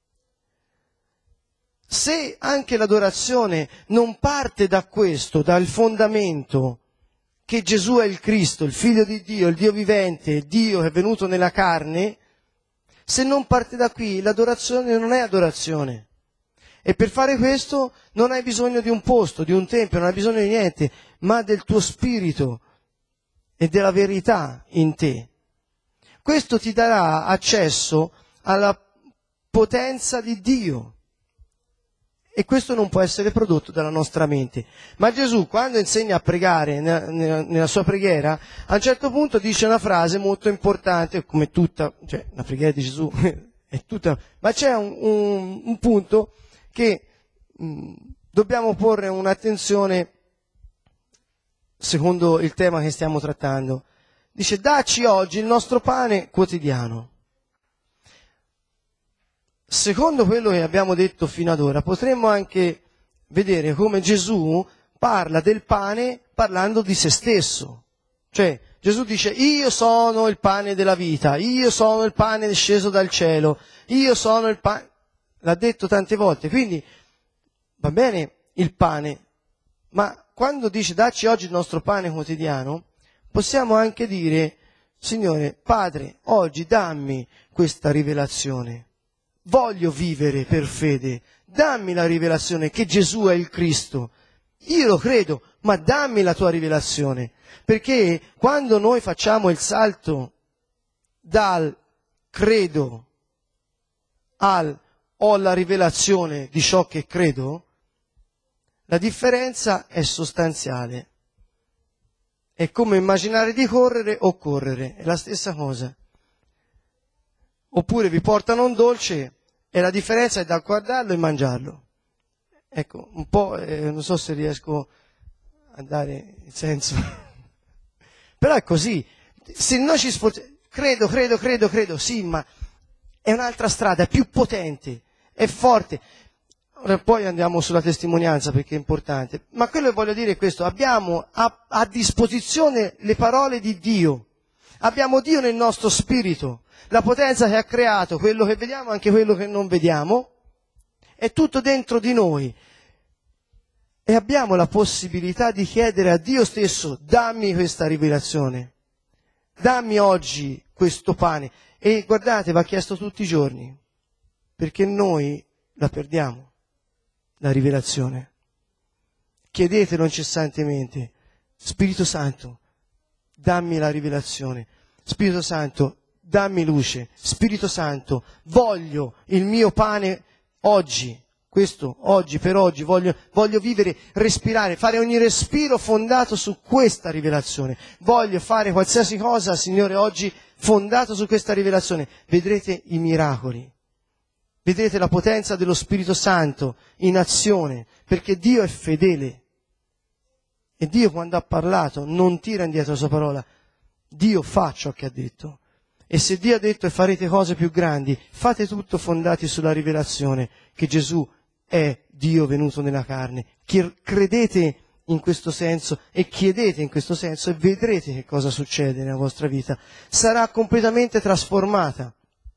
Se anche l'adorazione non parte da questo, dal fondamento che Gesù è il Cristo, il Figlio di Dio, il Dio vivente, Dio che è venuto nella carne, se non parte da qui, l'adorazione non è adorazione. E per fare questo non hai bisogno di un posto, di un tempio, non hai bisogno di niente, ma del tuo spirito e della verità in te. Questo ti darà accesso alla potenza di Dio. E questo non può essere prodotto dalla nostra mente. Ma Gesù, quando insegna a pregare nella, nella, nella sua preghiera, a un certo punto dice una frase molto importante, come tutta, cioè la preghiera di Gesù è tutta, ma c'è un, un, un punto che mh, dobbiamo porre un'attenzione secondo il tema che stiamo trattando. Dice, dacci oggi il nostro pane quotidiano. Secondo quello che abbiamo detto fino ad ora, potremmo anche vedere come Gesù parla del pane parlando di se stesso. Cioè, Gesù dice, io sono il pane della vita, io sono il pane sceso dal cielo, io sono il pane... l'ha detto tante volte, quindi va bene il pane, ma quando dice dacci oggi il nostro pane quotidiano, possiamo anche dire, Signore, Padre, oggi dammi questa rivelazione, voglio vivere per fede, dammi la rivelazione che Gesù è il Cristo. Io lo credo, ma dammi la tua rivelazione, perché quando noi facciamo il salto dal credo al ho la rivelazione di ciò che credo, la differenza è sostanziale. È come immaginare di correre o correre, è la stessa cosa. Oppure vi portano un dolce e la differenza è da guardarlo e mangiarlo. Ecco, un po', eh, non so se riesco a dare il senso. Però è così. Se noi ci sforziamo, credo, credo, credo, credo, sì, ma è un'altra strada, è più potente, è forte. Ora poi andiamo sulla testimonianza perché è importante. Ma quello che voglio dire è questo, abbiamo a, a disposizione le parole di Dio. Abbiamo Dio nel nostro spirito, la potenza che ha creato, quello che vediamo, anche quello che non vediamo, è tutto dentro di noi. E abbiamo la possibilità di chiedere a Dio stesso, dammi questa rivelazione, dammi oggi questo pane. E guardate, va chiesto tutti i giorni, perché noi la perdiamo, la rivelazione. Chiedetelo incessantemente, Spirito Santo, dammi la rivelazione. Spirito Santo, dammi luce. Spirito Santo, voglio il mio pane oggi. Questo, oggi, per oggi, voglio, voglio vivere, respirare, fare ogni respiro fondato su questa rivelazione. Voglio fare qualsiasi cosa, Signore, oggi fondato su questa rivelazione. Vedrete i miracoli. Vedrete la potenza dello Spirito Santo in azione, perché Dio è fedele. E Dio quando ha parlato non tira indietro la sua parola. Dio fa ciò che ha detto. E se Dio ha detto e farete cose più grandi, fate tutto fondati sulla rivelazione che Gesù è Dio venuto nella carne. Credete in questo senso e chiedete in questo senso e vedrete che cosa succede nella vostra vita. Sarà completamente trasformata.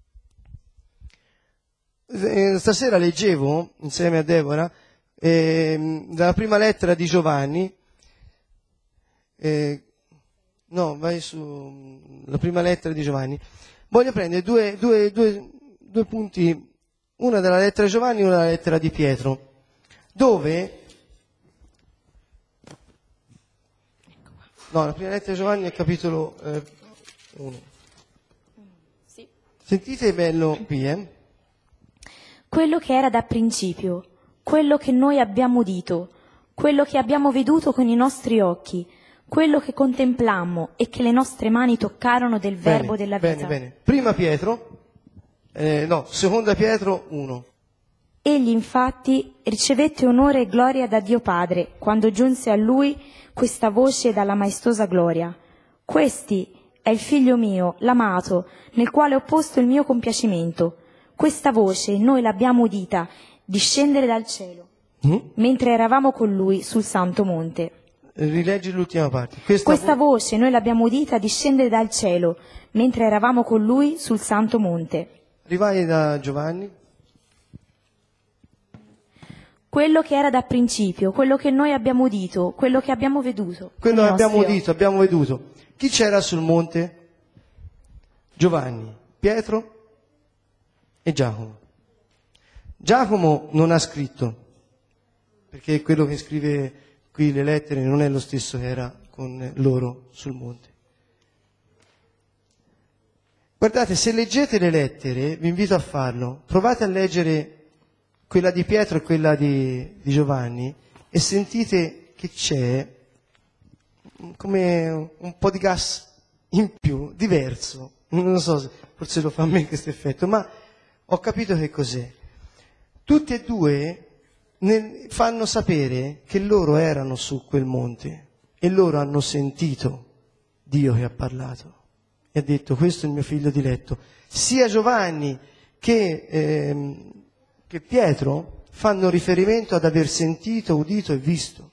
Stasera leggevo insieme a Deborah eh, dalla prima lettera di Giovanni, eh, no, vai su la prima lettera di Giovanni. Voglio prendere due, due, due, due punti, una dalla lettera di Giovanni e una dalla lettera di Pietro, dove no, la prima lettera di Giovanni è capitolo uno. Sì. Sentite bello qui, eh? Quello che era da principio, quello che noi abbiamo udito, quello che abbiamo veduto con i nostri occhi, quello che contemplammo e che le nostre mani toccarono del Bene, verbo della vita. Bene, bene. Prima Pietro, eh, no, seconda Pietro uno. Egli infatti ricevette onore e gloria da Dio Padre, quando giunse a lui questa voce dalla maestosa gloria. Questi è il figlio mio, l'amato, nel quale ho posto il mio compiacimento. Questa voce noi l'abbiamo udita discendere dal cielo, mm? mentre eravamo con lui sul santo monte. Rileggi l'ultima parte. Questa, Questa vo- voce noi l'abbiamo udita discendere dal cielo, mentre eravamo con lui sul santo monte. Rivai da Giovanni. Quello che era da principio, quello che noi abbiamo udito, quello che abbiamo veduto. Quello che abbiamo occhi. udito, abbiamo veduto. Chi c'era sul monte? Giovanni, Pietro e Giacomo. Giacomo non ha scritto, perché quello che scrive qui le lettere non è lo stesso che era con loro sul monte. Guardate, se leggete le lettere, vi invito a farlo, provate a leggere quella di Pietro e quella di, di Giovanni e sentite che c'è come un po' di gas in più, diverso. Non so se forse lo fa a me questo effetto, ma ho capito che cos'è. Tutti e due ne fanno sapere che loro erano su quel monte e loro hanno sentito Dio che ha parlato e ha detto questo è il mio figlio diletto. Sia Giovanni che, ehm, che Pietro fanno riferimento ad aver sentito, udito e visto.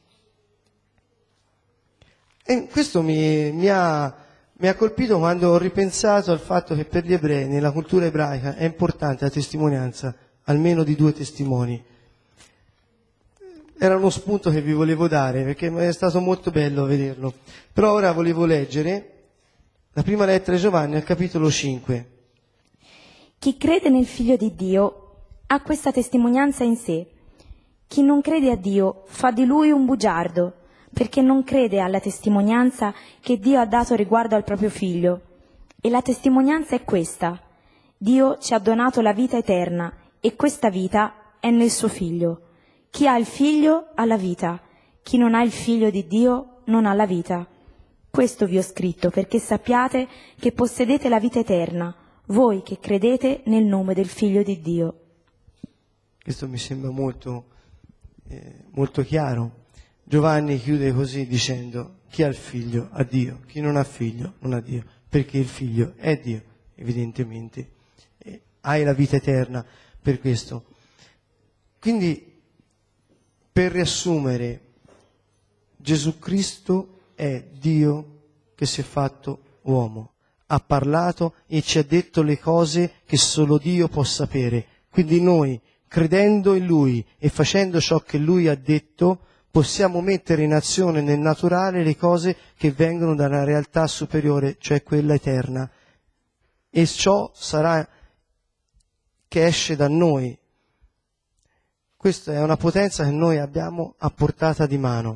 E questo mi, mi, ha, mi ha colpito quando ho ripensato al fatto che per gli ebrei, nella cultura ebraica, è importante la testimonianza almeno di due testimoni. Era uno spunto che vi volevo dare, perché è stato molto bello vederlo. Però ora volevo leggere la prima lettera di Giovanni al capitolo cinque. Chi crede nel Figlio di Dio ha questa testimonianza in sé. Chi non crede a Dio fa di lui un bugiardo, perché non crede alla testimonianza che Dio ha dato riguardo al proprio Figlio. E la testimonianza è questa: Dio ci ha donato la vita eterna, e questa vita è nel suo Figlio. Chi ha il Figlio ha la vita, chi non ha il Figlio di Dio non ha la vita. Questo vi ho scritto perché sappiate che possedete la vita eterna, voi che credete nel nome del Figlio di Dio. Questo mi sembra molto, eh, molto chiaro. Giovanni chiude così dicendo: chi ha il Figlio ha Dio, chi non ha Figlio non ha Dio, perché il Figlio è Dio, evidentemente. Eh, hai la vita eterna per questo. Quindi, per riassumere, Gesù Cristo è Dio che si è fatto uomo, ha parlato e ci ha detto le cose che solo Dio può sapere. Quindi noi, credendo in Lui e facendo ciò che Lui ha detto, possiamo mettere in azione nel naturale le cose che vengono da una realtà superiore, cioè quella eterna. E ciò sarà che esce da noi. Questa è una potenza che noi abbiamo a portata di mano.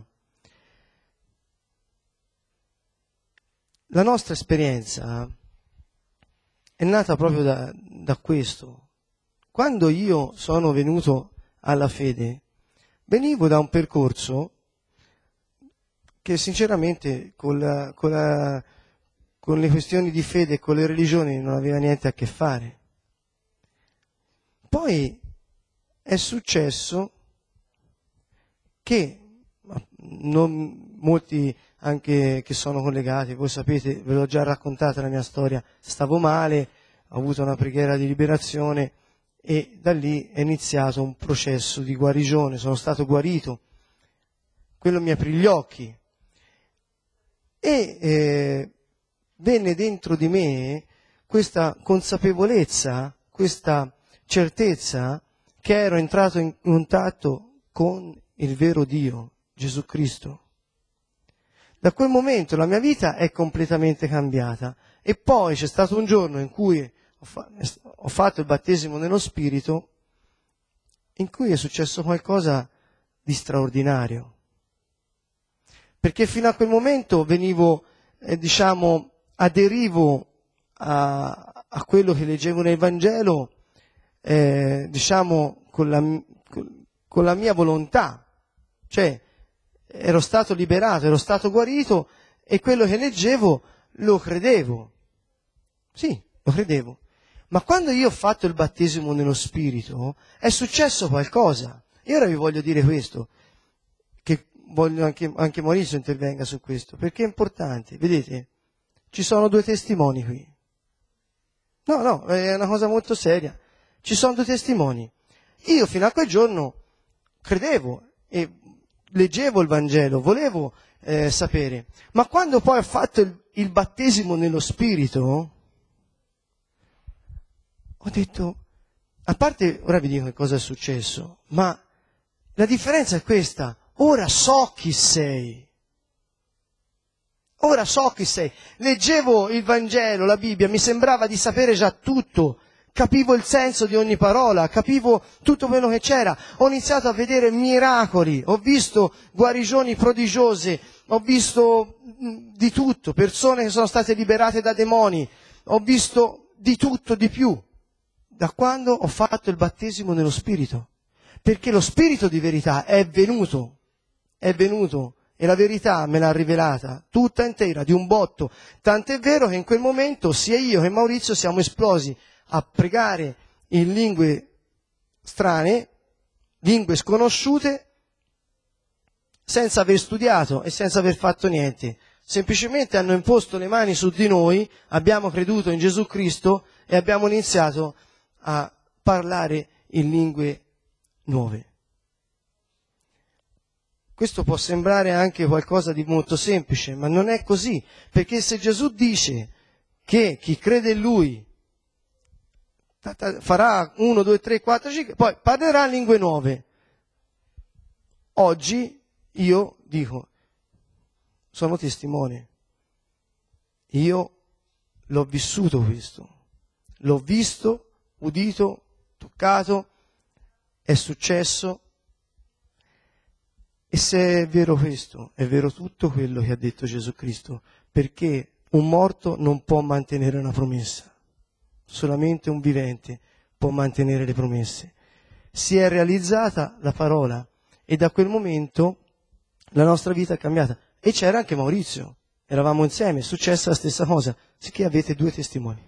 La nostra esperienza è nata proprio da, da questo. Quando io sono venuto alla fede, venivo da un percorso che sinceramente con, la, con, la, con le questioni di fede e con le religioni non aveva niente a che fare. Poi è successo che non, molti anche che sono collegati, voi sapete, ve l'ho già raccontata la mia storia, stavo male, ho avuto una preghiera di liberazione e da lì è iniziato un processo di guarigione, sono stato guarito, quello mi aprì gli occhi e eh, venne dentro di me questa consapevolezza, questa certezza che ero entrato in contatto con il vero Dio, Gesù Cristo. Da quel momento la mia vita è completamente cambiata e poi c'è stato un giorno in cui ho, fa- ho fatto il battesimo nello Spirito, in cui è successo qualcosa di straordinario. Perché fino a quel momento venivo, eh, diciamo, aderivo a, a quello che leggevo nel Vangelo, eh, diciamo, con la, con la mia volontà, cioè ero stato liberato, ero stato guarito e quello che leggevo lo credevo. Sì, lo credevo. Ma quando io ho fatto il battesimo nello Spirito è successo qualcosa. E ora vi voglio dire questo, che voglio anche, anche Maurizio intervenga su questo, perché è importante. Vedete, ci sono due testimoni qui. No, no, è una cosa molto seria. Ci sono due testimoni. Io fino a quel giorno credevo e leggevo il Vangelo, volevo eh, sapere, ma quando poi ho fatto il, il battesimo nello Spirito, ho detto, a parte, ora vi dico che cosa è successo, ma la differenza è questa, ora so chi sei, ora so chi sei, leggevo il Vangelo, la Bibbia, mi sembrava di sapere già tutto, capivo il senso di ogni parola, capivo tutto quello che c'era, ho iniziato a vedere miracoli, ho visto guarigioni prodigiose, ho visto di tutto, persone che sono state liberate da demoni, ho visto di tutto, di più, da quando ho fatto il battesimo nello Spirito, perché lo Spirito di verità è venuto, è venuto e la verità me l'ha rivelata tutta intera, di un botto, tant'è vero che in quel momento sia io che Maurizio siamo esplosi a pregare in lingue strane, lingue sconosciute, senza aver studiato e senza aver fatto niente. Semplicemente hanno imposto le mani su di noi, abbiamo creduto in Gesù Cristo e abbiamo iniziato a parlare in lingue nuove. Questo può sembrare anche qualcosa di molto semplice, ma non è così, perché se Gesù dice che chi crede in Lui farà uno, due, tre, quattro, cinque, poi parlerà lingue nuove. Oggi io dico, sono testimone, io l'ho vissuto questo, l'ho visto, udito, toccato, è successo. E se è vero questo, è vero tutto quello che ha detto Gesù Cristo, perché un morto non può mantenere una promessa, solamente un vivente può mantenere le promesse. Si è realizzata la parola e da quel momento la nostra vita è cambiata. E c'era anche Maurizio, eravamo insieme, è successa la stessa cosa, sicché avete due testimoni.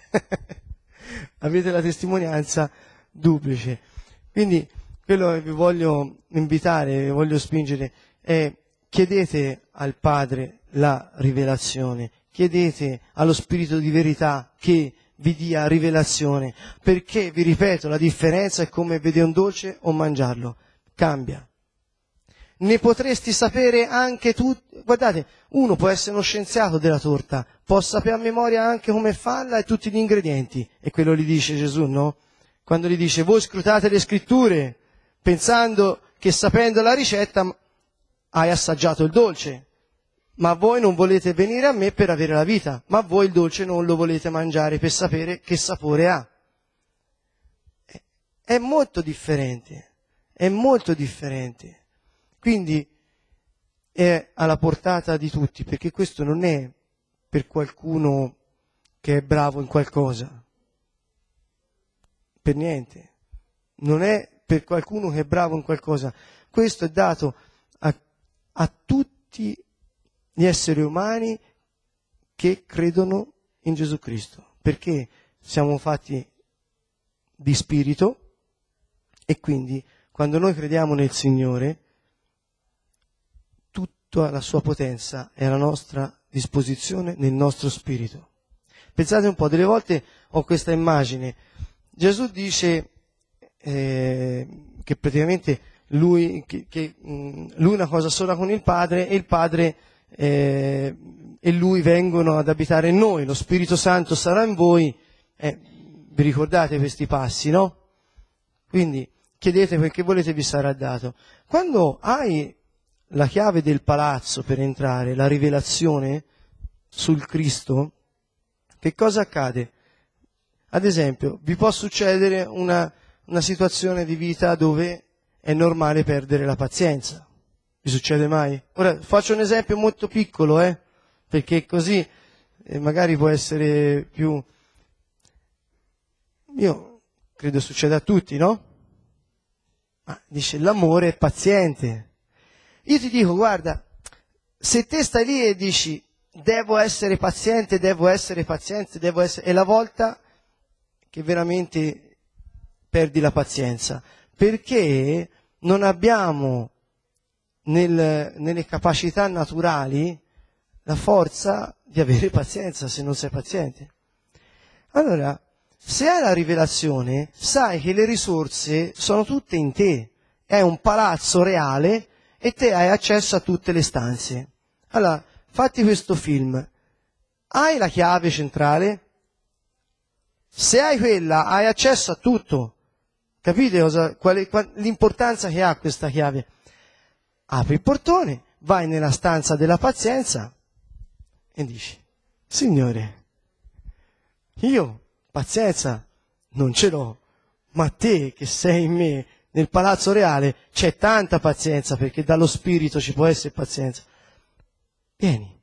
Avete la testimonianza duplice. Quindi quello che vi voglio invitare, vi voglio spingere è: chiedete al Padre la rivelazione, chiedete allo Spirito di verità che vi dia rivelazione, perché, vi ripeto, la differenza è come vedere un dolce o mangiarlo, cambia. Ne potresti sapere anche tu, guardate, uno può essere uno scienziato della torta, può sapere a memoria anche come farla e tutti gli ingredienti, e quello gli dice Gesù, no? Quando gli dice: voi scrutate le scritture, pensando che sapendo la ricetta hai assaggiato il dolce, ma voi non volete venire a me per avere la vita, ma voi il dolce non lo volete mangiare per sapere che sapore ha. È molto differente, è molto differente. Quindi è alla portata di tutti, perché questo non è per qualcuno che è bravo in qualcosa, per niente, non è per qualcuno che è bravo in qualcosa, questo è dato a, a tutti gli esseri umani che credono in Gesù Cristo, perché siamo fatti di spirito e quindi quando noi crediamo nel Signore, tutta la sua potenza è alla nostra disposizione nel nostro spirito. Pensate un po', delle volte ho questa immagine, Gesù dice eh, che praticamente lui, che, che, mh, lui è una cosa sola con il Padre e il Padre eh, e lui vengono ad abitare in noi, lo Spirito Santo sarà in voi, eh, vi ricordate questi passi, no? Quindi chiedete perché volete vi sarà dato. Quando hai la chiave del palazzo per entrare, la rivelazione sul Cristo, che cosa accade? Ad esempio, vi può succedere una, una situazione di vita dove è normale perdere la pazienza. Vi succede mai? Ora faccio un esempio molto piccolo, eh, perché così eh, magari può essere più... Io credo succeda a tutti, no? Ma dice, l'amore è paziente. Io ti dico, guarda, se te stai lì e dici devo essere paziente, devo essere paziente, devo essere... è la volta che veramente perdi la pazienza, perché non abbiamo nel, nelle capacità naturali la forza di avere pazienza se non sei paziente. Allora, se hai la rivelazione, sai che le risorse sono tutte in te, è un palazzo reale e te hai accesso a tutte le stanze. Allora, fatti questo film, hai la chiave centrale? Se hai quella, hai accesso a tutto. Capite cosa, qual qual, l'importanza che ha questa chiave? Apri il portone, vai nella stanza della pazienza e dici, Signore, io pazienza non ce l'ho, ma te che sei in me, nel palazzo reale, c'è tanta pazienza, perché dallo Spirito ci può essere pazienza. Vieni,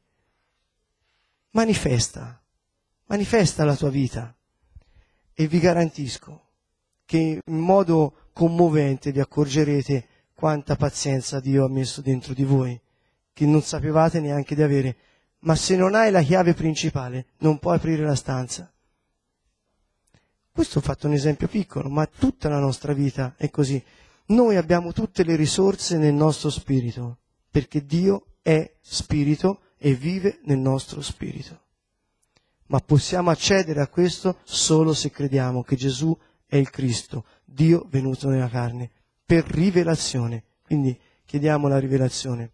manifesta, manifesta la tua vita e vi garantisco che in modo commovente vi accorgerete quanta pazienza Dio ha messo dentro di voi, che non sapevate neanche di avere. Ma se non hai la chiave principale, non puoi aprire la stanza. Questo ho fatto un esempio piccolo, ma tutta la nostra vita è così. Noi abbiamo tutte le risorse nel nostro spirito, perché Dio è spirito e vive nel nostro spirito. Ma possiamo accedere a questo solo se crediamo che Gesù è il Cristo, Dio venuto nella carne, per rivelazione. Quindi chiediamo la rivelazione.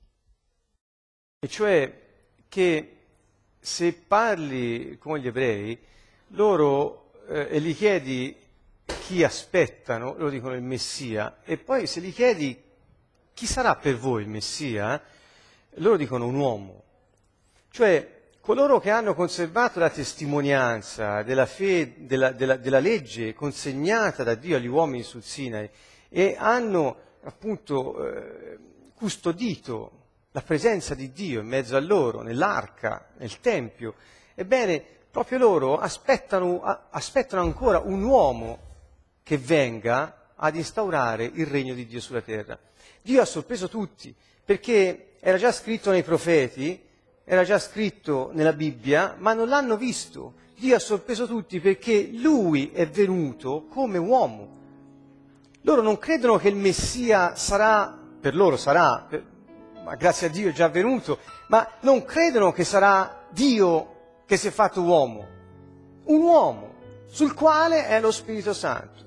E cioè che se parli con gli ebrei, loro eh, e gli chiedi chi aspettano, loro dicono il Messia, e poi se gli chiedi chi sarà per voi il Messia, loro dicono un uomo. Cioè, coloro che hanno conservato la testimonianza della, fede, della, della, della legge consegnata da Dio agli uomini sul Sinai e hanno appunto eh, custodito la presenza di Dio in mezzo a loro, nell'arca, nel Tempio, ebbene, proprio loro aspettano, aspettano ancora un uomo che venga ad instaurare il regno di Dio sulla terra. Dio ha sorpreso tutti, perché era già scritto nei profeti, era già scritto nella Bibbia, ma non l'hanno visto. Dio ha sorpreso tutti perché Lui è venuto come uomo. Loro non credono che il Messia sarà, per loro sarà, per, ma grazie a Dio è già venuto, ma non credono che sarà Dio che si è fatto uomo. Un uomo sul quale è lo Spirito Santo.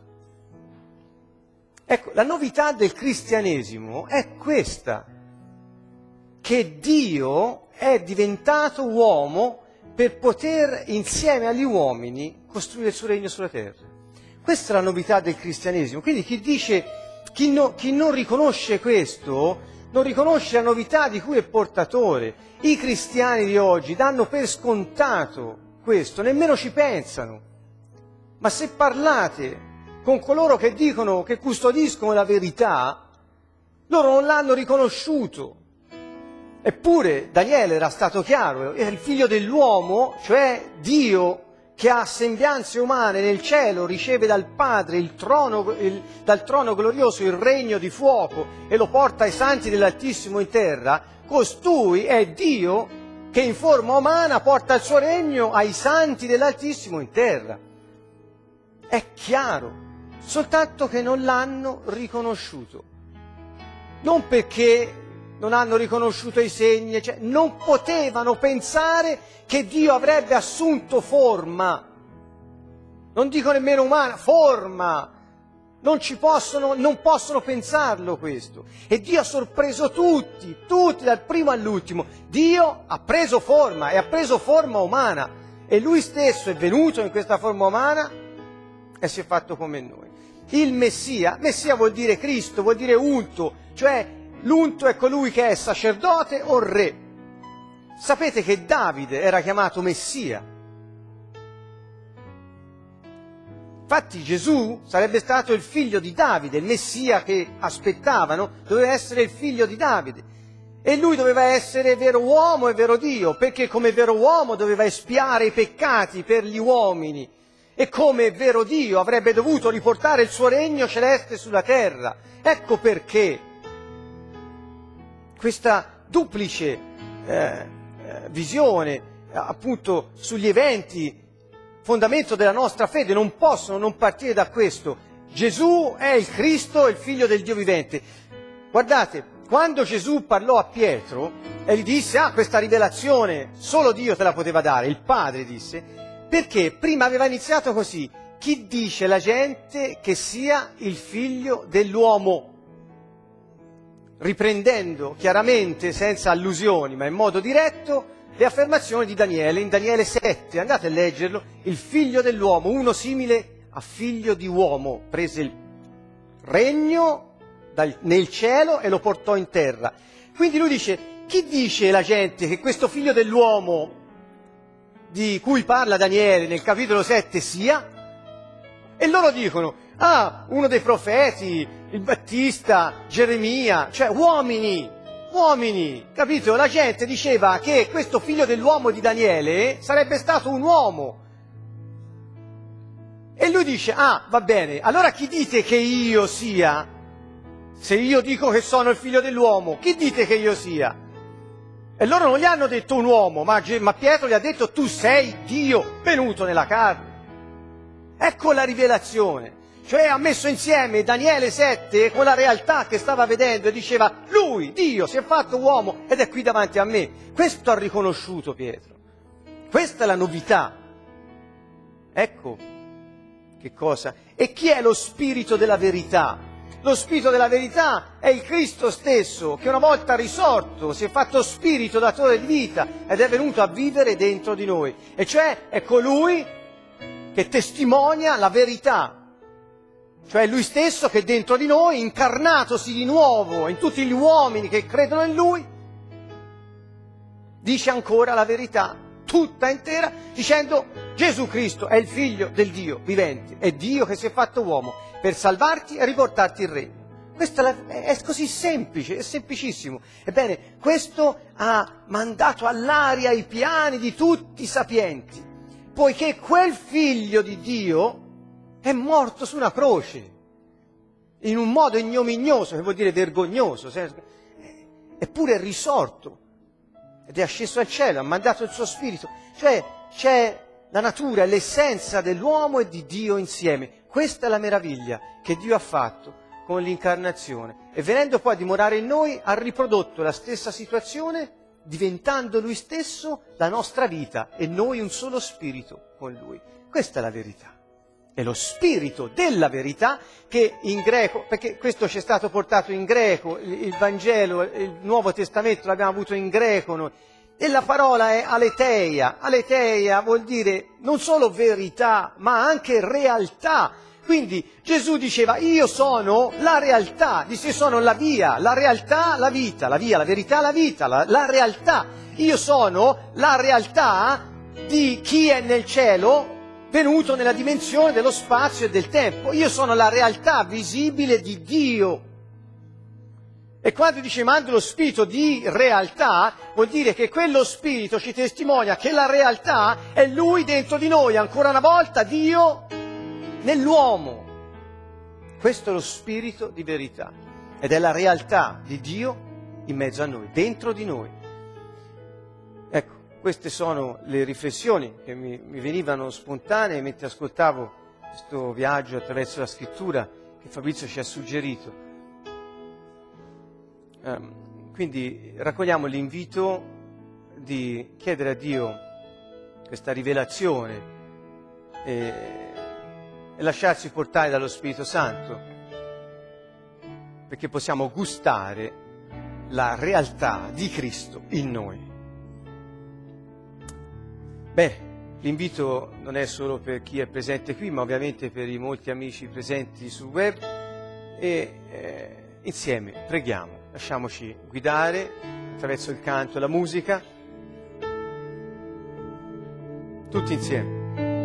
Ecco, la novità del cristianesimo è questa, che Dio è diventato uomo per poter insieme agli uomini costruire il suo regno sulla terra. Questa è la novità del cristianesimo. Quindi chi dice, chi, no, chi non riconosce questo, non riconosce la novità di cui è portatore. I cristiani di oggi danno per scontato questo, nemmeno ci pensano. Ma se parlate con coloro che dicono, che custodiscono la verità, loro non l'hanno riconosciuto. Eppure Daniele era stato chiaro, è il figlio dell'uomo, cioè Dio che ha sembianze umane nel cielo, riceve dal Padre il trono, il, dal trono glorioso il regno di fuoco e lo porta ai santi dell'Altissimo in terra. Costui è Dio che in forma umana porta il suo regno ai santi dell'Altissimo in terra. È chiaro, soltanto che non l'hanno riconosciuto. Non perché non hanno riconosciuto i segni, cioè non potevano pensare che Dio avrebbe assunto forma. Non dico nemmeno umana, forma. Non ci possono, non possono pensarlo questo. E Dio ha sorpreso tutti, tutti dal primo all'ultimo. Dio ha preso forma e ha preso forma umana. E Lui stesso è venuto in questa forma umana e si è fatto come noi. Il Messia, Messia vuol dire Cristo, vuol dire unto, cioè l'unto è colui che è sacerdote o re. Sapete che Davide era chiamato Messia. Infatti Gesù sarebbe stato il figlio di Davide, il Messia che aspettavano, doveva essere il figlio di Davide. E lui doveva essere vero uomo e vero Dio, perché come vero uomo doveva espiare i peccati per gli uomini. E come vero Dio avrebbe dovuto riportare il suo regno celeste sulla terra. Ecco perché questa duplice eh, visione, appunto, sugli eventi, fondamento della nostra fede, non possono non partire da questo. Gesù è il Cristo, il Figlio del Dio vivente. Guardate, quando Gesù parlò a Pietro e gli disse, ah, questa rivelazione solo Dio te la poteva dare, il Padre disse, perché prima aveva iniziato così, chi dice la gente che sia il Figlio dell'uomo? Riprendendo chiaramente, senza allusioni, ma in modo diretto, le affermazioni di Daniele, in Daniele sette, andate a leggerlo, il figlio dell'uomo, uno simile a figlio di uomo, prese il regno dal, nel cielo e lo portò in terra. Quindi lui dice, chi dice la gente che questo figlio dell'uomo di cui parla Daniele nel capitolo sette sia? E loro dicono, ah, uno dei profeti, il Battista, Geremia, cioè uomini, uomini, capito? La gente diceva che questo figlio dell'uomo di Daniele sarebbe stato un uomo. E lui dice, ah, va bene, allora chi dite che io sia? Se io dico che sono il figlio dell'uomo, chi dite che io sia? E loro non gli hanno detto un uomo, ma, ma Pietro gli ha detto, tu sei Dio venuto nella carne. Ecco la rivelazione. Cioè ha messo insieme Daniele sette con la realtà che stava vedendo e diceva, lui, Dio, si è fatto uomo ed è qui davanti a me. Questo ha riconosciuto Pietro. Questa è la novità. Ecco che cosa. E chi è lo spirito della verità? Lo spirito della verità è il Cristo stesso, che una volta risorto si è fatto spirito datore di vita ed è venuto a vivere dentro di noi. E cioè è colui che testimonia la verità. cioè Lui stesso che dentro di noi, incarnatosi di nuovo in tutti gli uomini che credono in Lui, dice ancora la verità tutta intera, dicendo: Gesù Cristo è il Figlio del Dio vivente, è Dio che si è fatto uomo per salvarti e riportarti il regno. Questo è così semplice, è semplicissimo. Ebbene, questo ha mandato all'aria i piani di tutti i sapienti, poiché quel Figlio di Dio è morto su una croce, in un modo ignominioso, che vuol dire vergognoso, eppure è risorto ed è asceso al cielo, ha mandato il suo spirito. Cioè c'è la natura, l'essenza dell'uomo e di Dio insieme. Questa è la meraviglia che Dio ha fatto con l'incarnazione, e venendo poi a dimorare in noi ha riprodotto la stessa situazione, diventando Lui stesso la nostra vita e noi un solo spirito con Lui. Questa è la verità. È lo spirito della verità che in greco, perché questo ci è stato portato in greco, il, il Vangelo, il Nuovo Testamento l'abbiamo avuto in greco noi, e la parola è aletheia. Aletheia vuol dire non solo verità, ma anche realtà. Quindi Gesù diceva: io sono la realtà, dice: io sono la via, la realtà, la vita, la via, la verità, la vita, la, la realtà. Io sono la realtà di chi è nel cielo, venuto nella dimensione dello spazio e del tempo. Io sono la realtà visibile di Dio. E quando dice mando lo spirito di realtà, vuol dire che quello spirito ci testimonia che la realtà è Lui dentro di noi, ancora una volta Dio nell'uomo. Questo è lo spirito di verità ed è la realtà di Dio in mezzo a noi, dentro di noi. Ecco, queste sono le riflessioni che mi, mi venivano spontanee mentre ascoltavo questo viaggio attraverso la scrittura che Fabrizio ci ha suggerito. Um, quindi raccogliamo l'invito di chiedere a Dio questa rivelazione e, e lasciarci portare dallo Spirito Santo, perché possiamo gustare la realtà di Cristo in noi. Beh, l'invito non è solo per chi è presente qui, ma ovviamente per i molti amici presenti sul web, e eh, insieme preghiamo, lasciamoci guidare attraverso il canto e la musica, tutti insieme.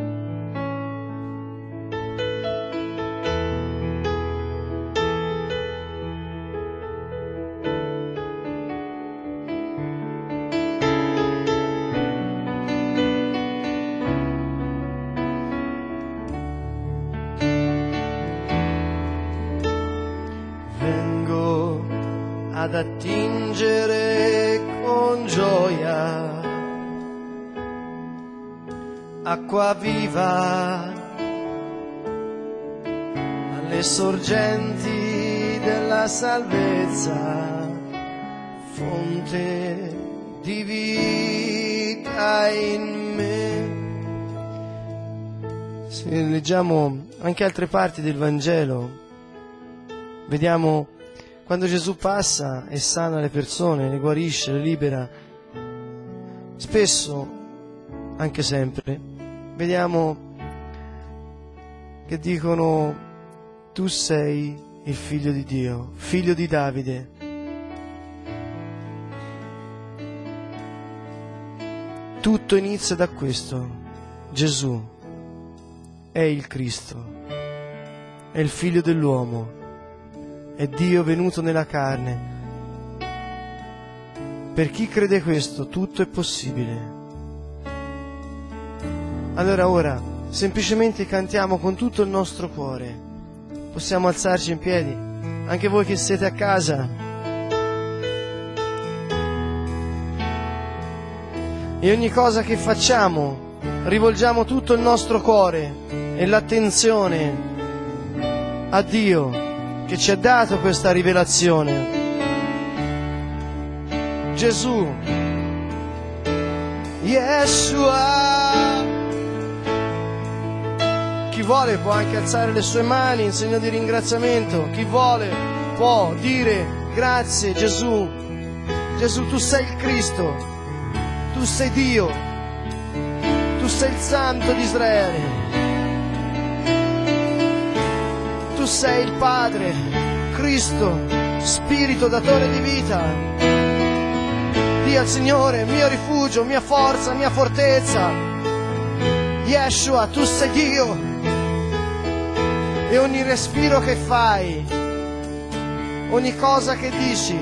Ad attingere con gioia acqua viva alle sorgenti della salvezza, fonte di vita in me. Se leggiamo anche altre parti del Vangelo, vediamo quando Gesù passa e sana le persone, le guarisce, le libera. Spesso, anche sempre, vediamo che dicono: tu sei il figlio di Dio, figlio di Davide. Tutto inizia da questo. Gesù è il Cristo, è il figlio dell'uomo, è Dio venuto nella carne. Per chi crede questo, tutto è possibile. Allora ora, semplicemente cantiamo con tutto il nostro cuore. Possiamo alzarci in piedi, anche voi che siete a casa. E ogni cosa che facciamo, rivolgiamo tutto il nostro cuore e l'attenzione a Dio, che ci ha dato questa rivelazione. Gesù, Yeshua. Chi vuole può anche alzare le sue mani in segno di ringraziamento. Chi vuole può dire: grazie Gesù. Gesù, tu sei il Cristo, tu sei Dio, tu sei il Santo di Israele. Tu sei il Padre, Cristo, Spirito datore di vita. Dì al Signore, mio rifugio, mia forza, mia fortezza. Yeshua, tu sei Dio. E ogni respiro che fai, ogni cosa che dici,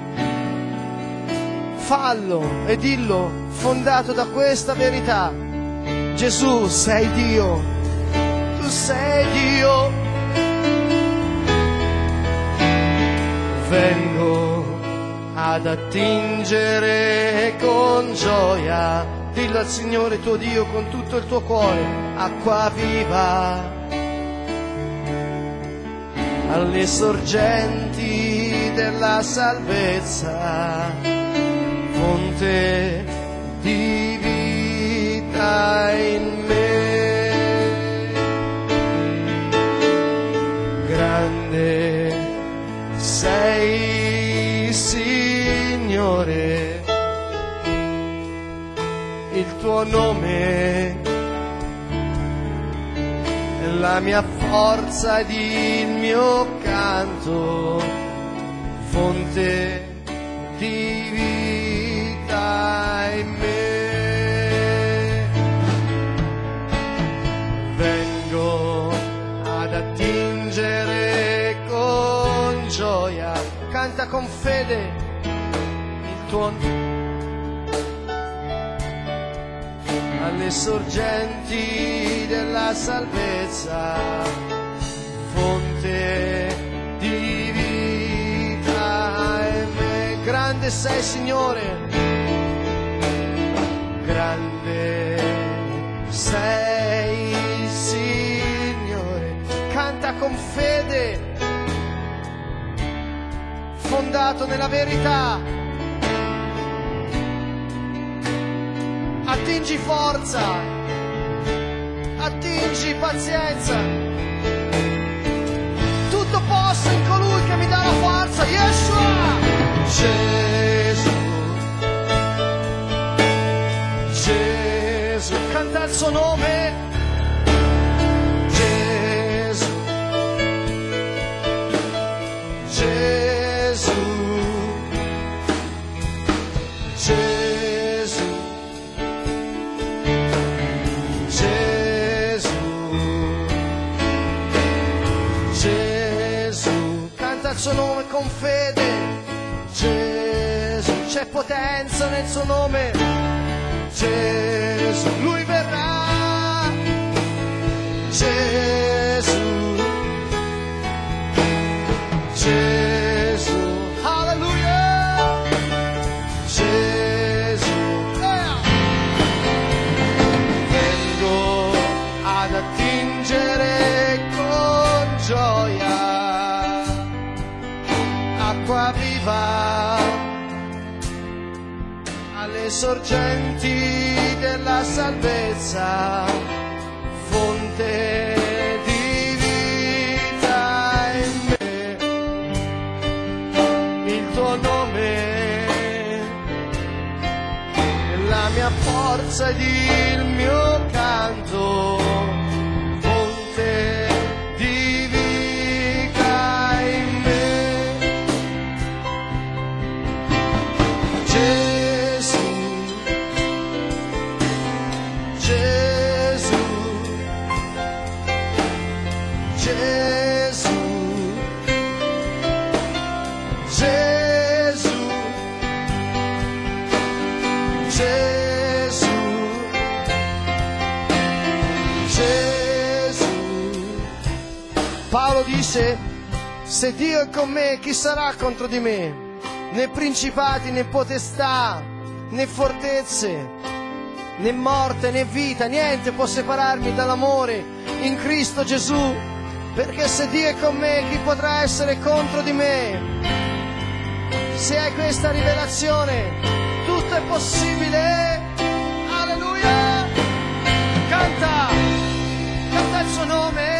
fallo e dillo fondato da questa verità. Gesù, sei Dio, tu sei Dio. Vengo ad attingere con gioia, dillo al Signore tuo Dio con tutto il tuo cuore, acqua viva, alle sorgenti della salvezza, fonte di vita in me. Grande sei, Signore, il tuo nome è la mia forza ed il mio canto, fonte di vita in me. Vengo ad attingere con gioia, canta con fede il tuo nome, alle sorgenti della salvezza, fonte di vita in me. Grande sei, Signore, grande sei, Signore. Canta con fede, fondato nella verità. Attingi forza, attingi pazienza. Tutto posso in colui che mi dà la forza, Yeshua. Gesù, Gesù, canta il suo nome. Gesù, Gesù, Gesù, Gesù, Gesù, canta il suo nome con fede. Gesù, c'è potenza nel suo nome. Gesù, lui verrà. Gesù, Gesù, alleluia. Gesù, yeah. Vengo ad attingere con gioia, acqua viva, alle sorgenti della salvezza, fonte di vita in me. Il tuo nome è la mia forza ed il mio canto, fonte di vita in me. Gesù, Gesù, Gesù, Gesù, Gesù, Gesù. Paolo disse: se Dio è con me, chi sarà contro di me? Né principati, né potestà, né fortezze, né morte, né vita, niente può separarmi dall'amore in Cristo Gesù. Perché se Dio è con me, chi potrà essere contro di me? Se hai questa rivelazione, tutto è possibile. Alleluia! Canta, canta il suo nome.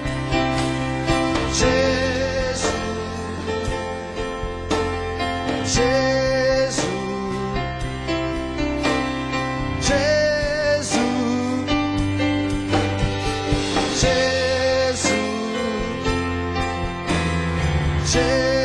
Gesù, Gesù, Gesù, Gesù, c'è